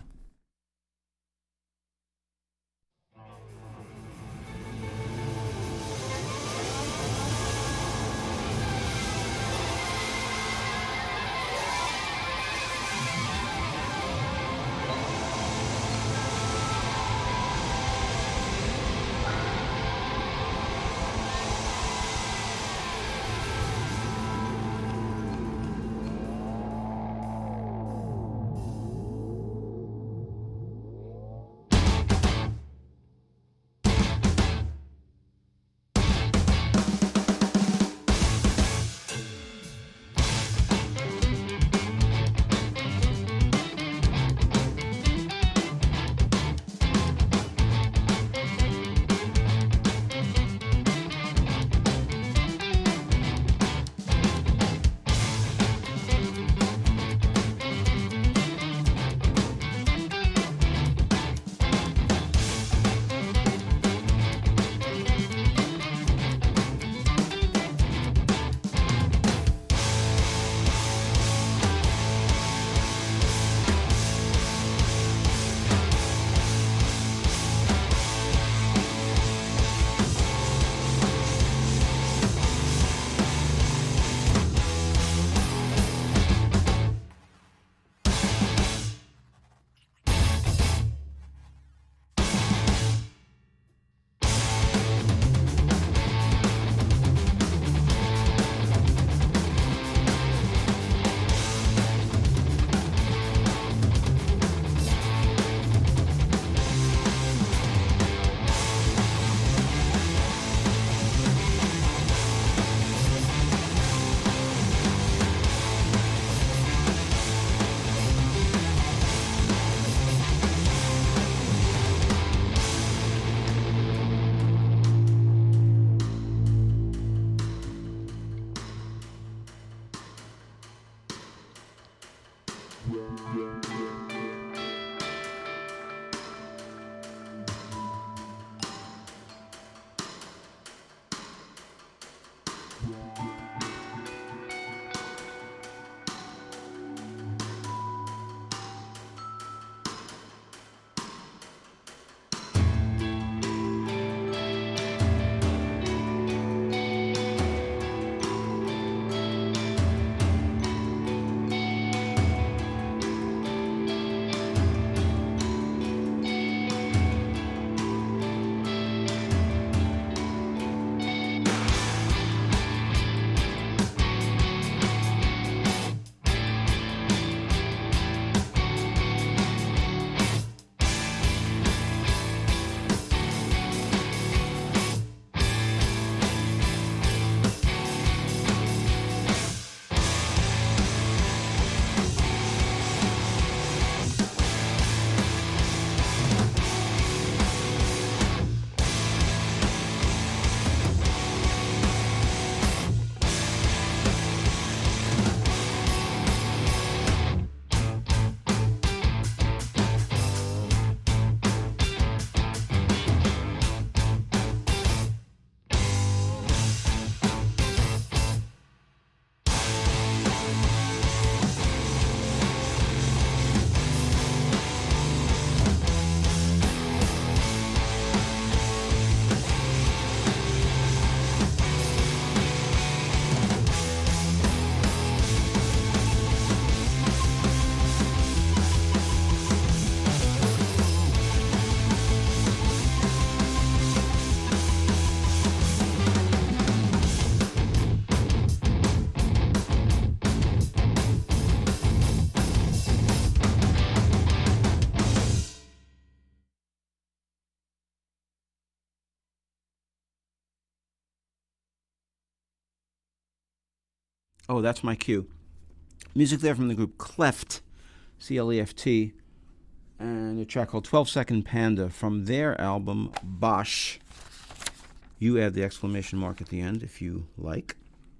Oh, that's my cue. Music there from the group Cleft, C L E F T, and a track called twelve Second Panda from their album Bosch. You add the exclamation mark at the end if you like.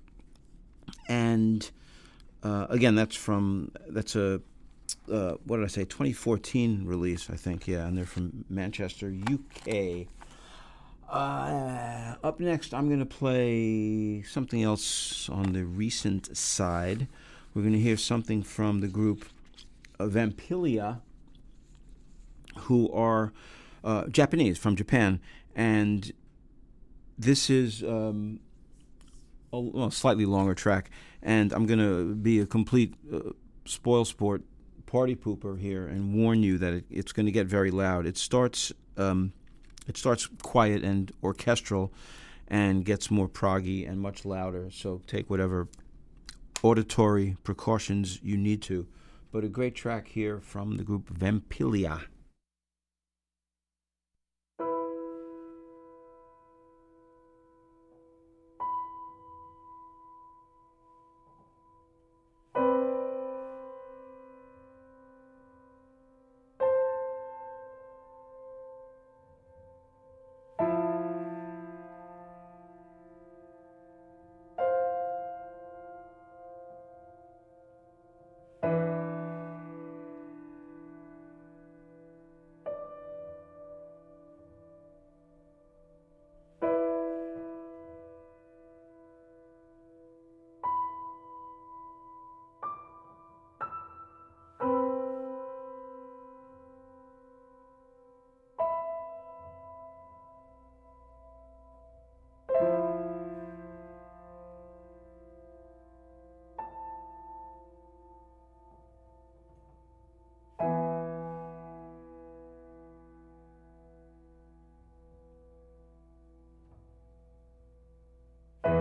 And uh, again, that's from, that's a, uh, what did I say, twenty fourteen release, I think, yeah, and they're from Manchester, U K. Uh, up next, I'm going to play something else on the recent side. We're going to hear something from the group uh, Vampilia, who are uh, Japanese, from Japan, and this is um, a well, slightly longer track, and I'm going to be a complete uh, spoil sport party pooper here and warn you that it, it's going to get very loud. It starts um, it starts quiet and orchestral and gets more proggy and much louder, so take whatever auditory precautions you need to. But a great track here from the group Vampilia.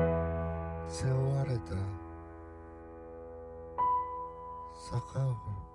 세월에다 사과하고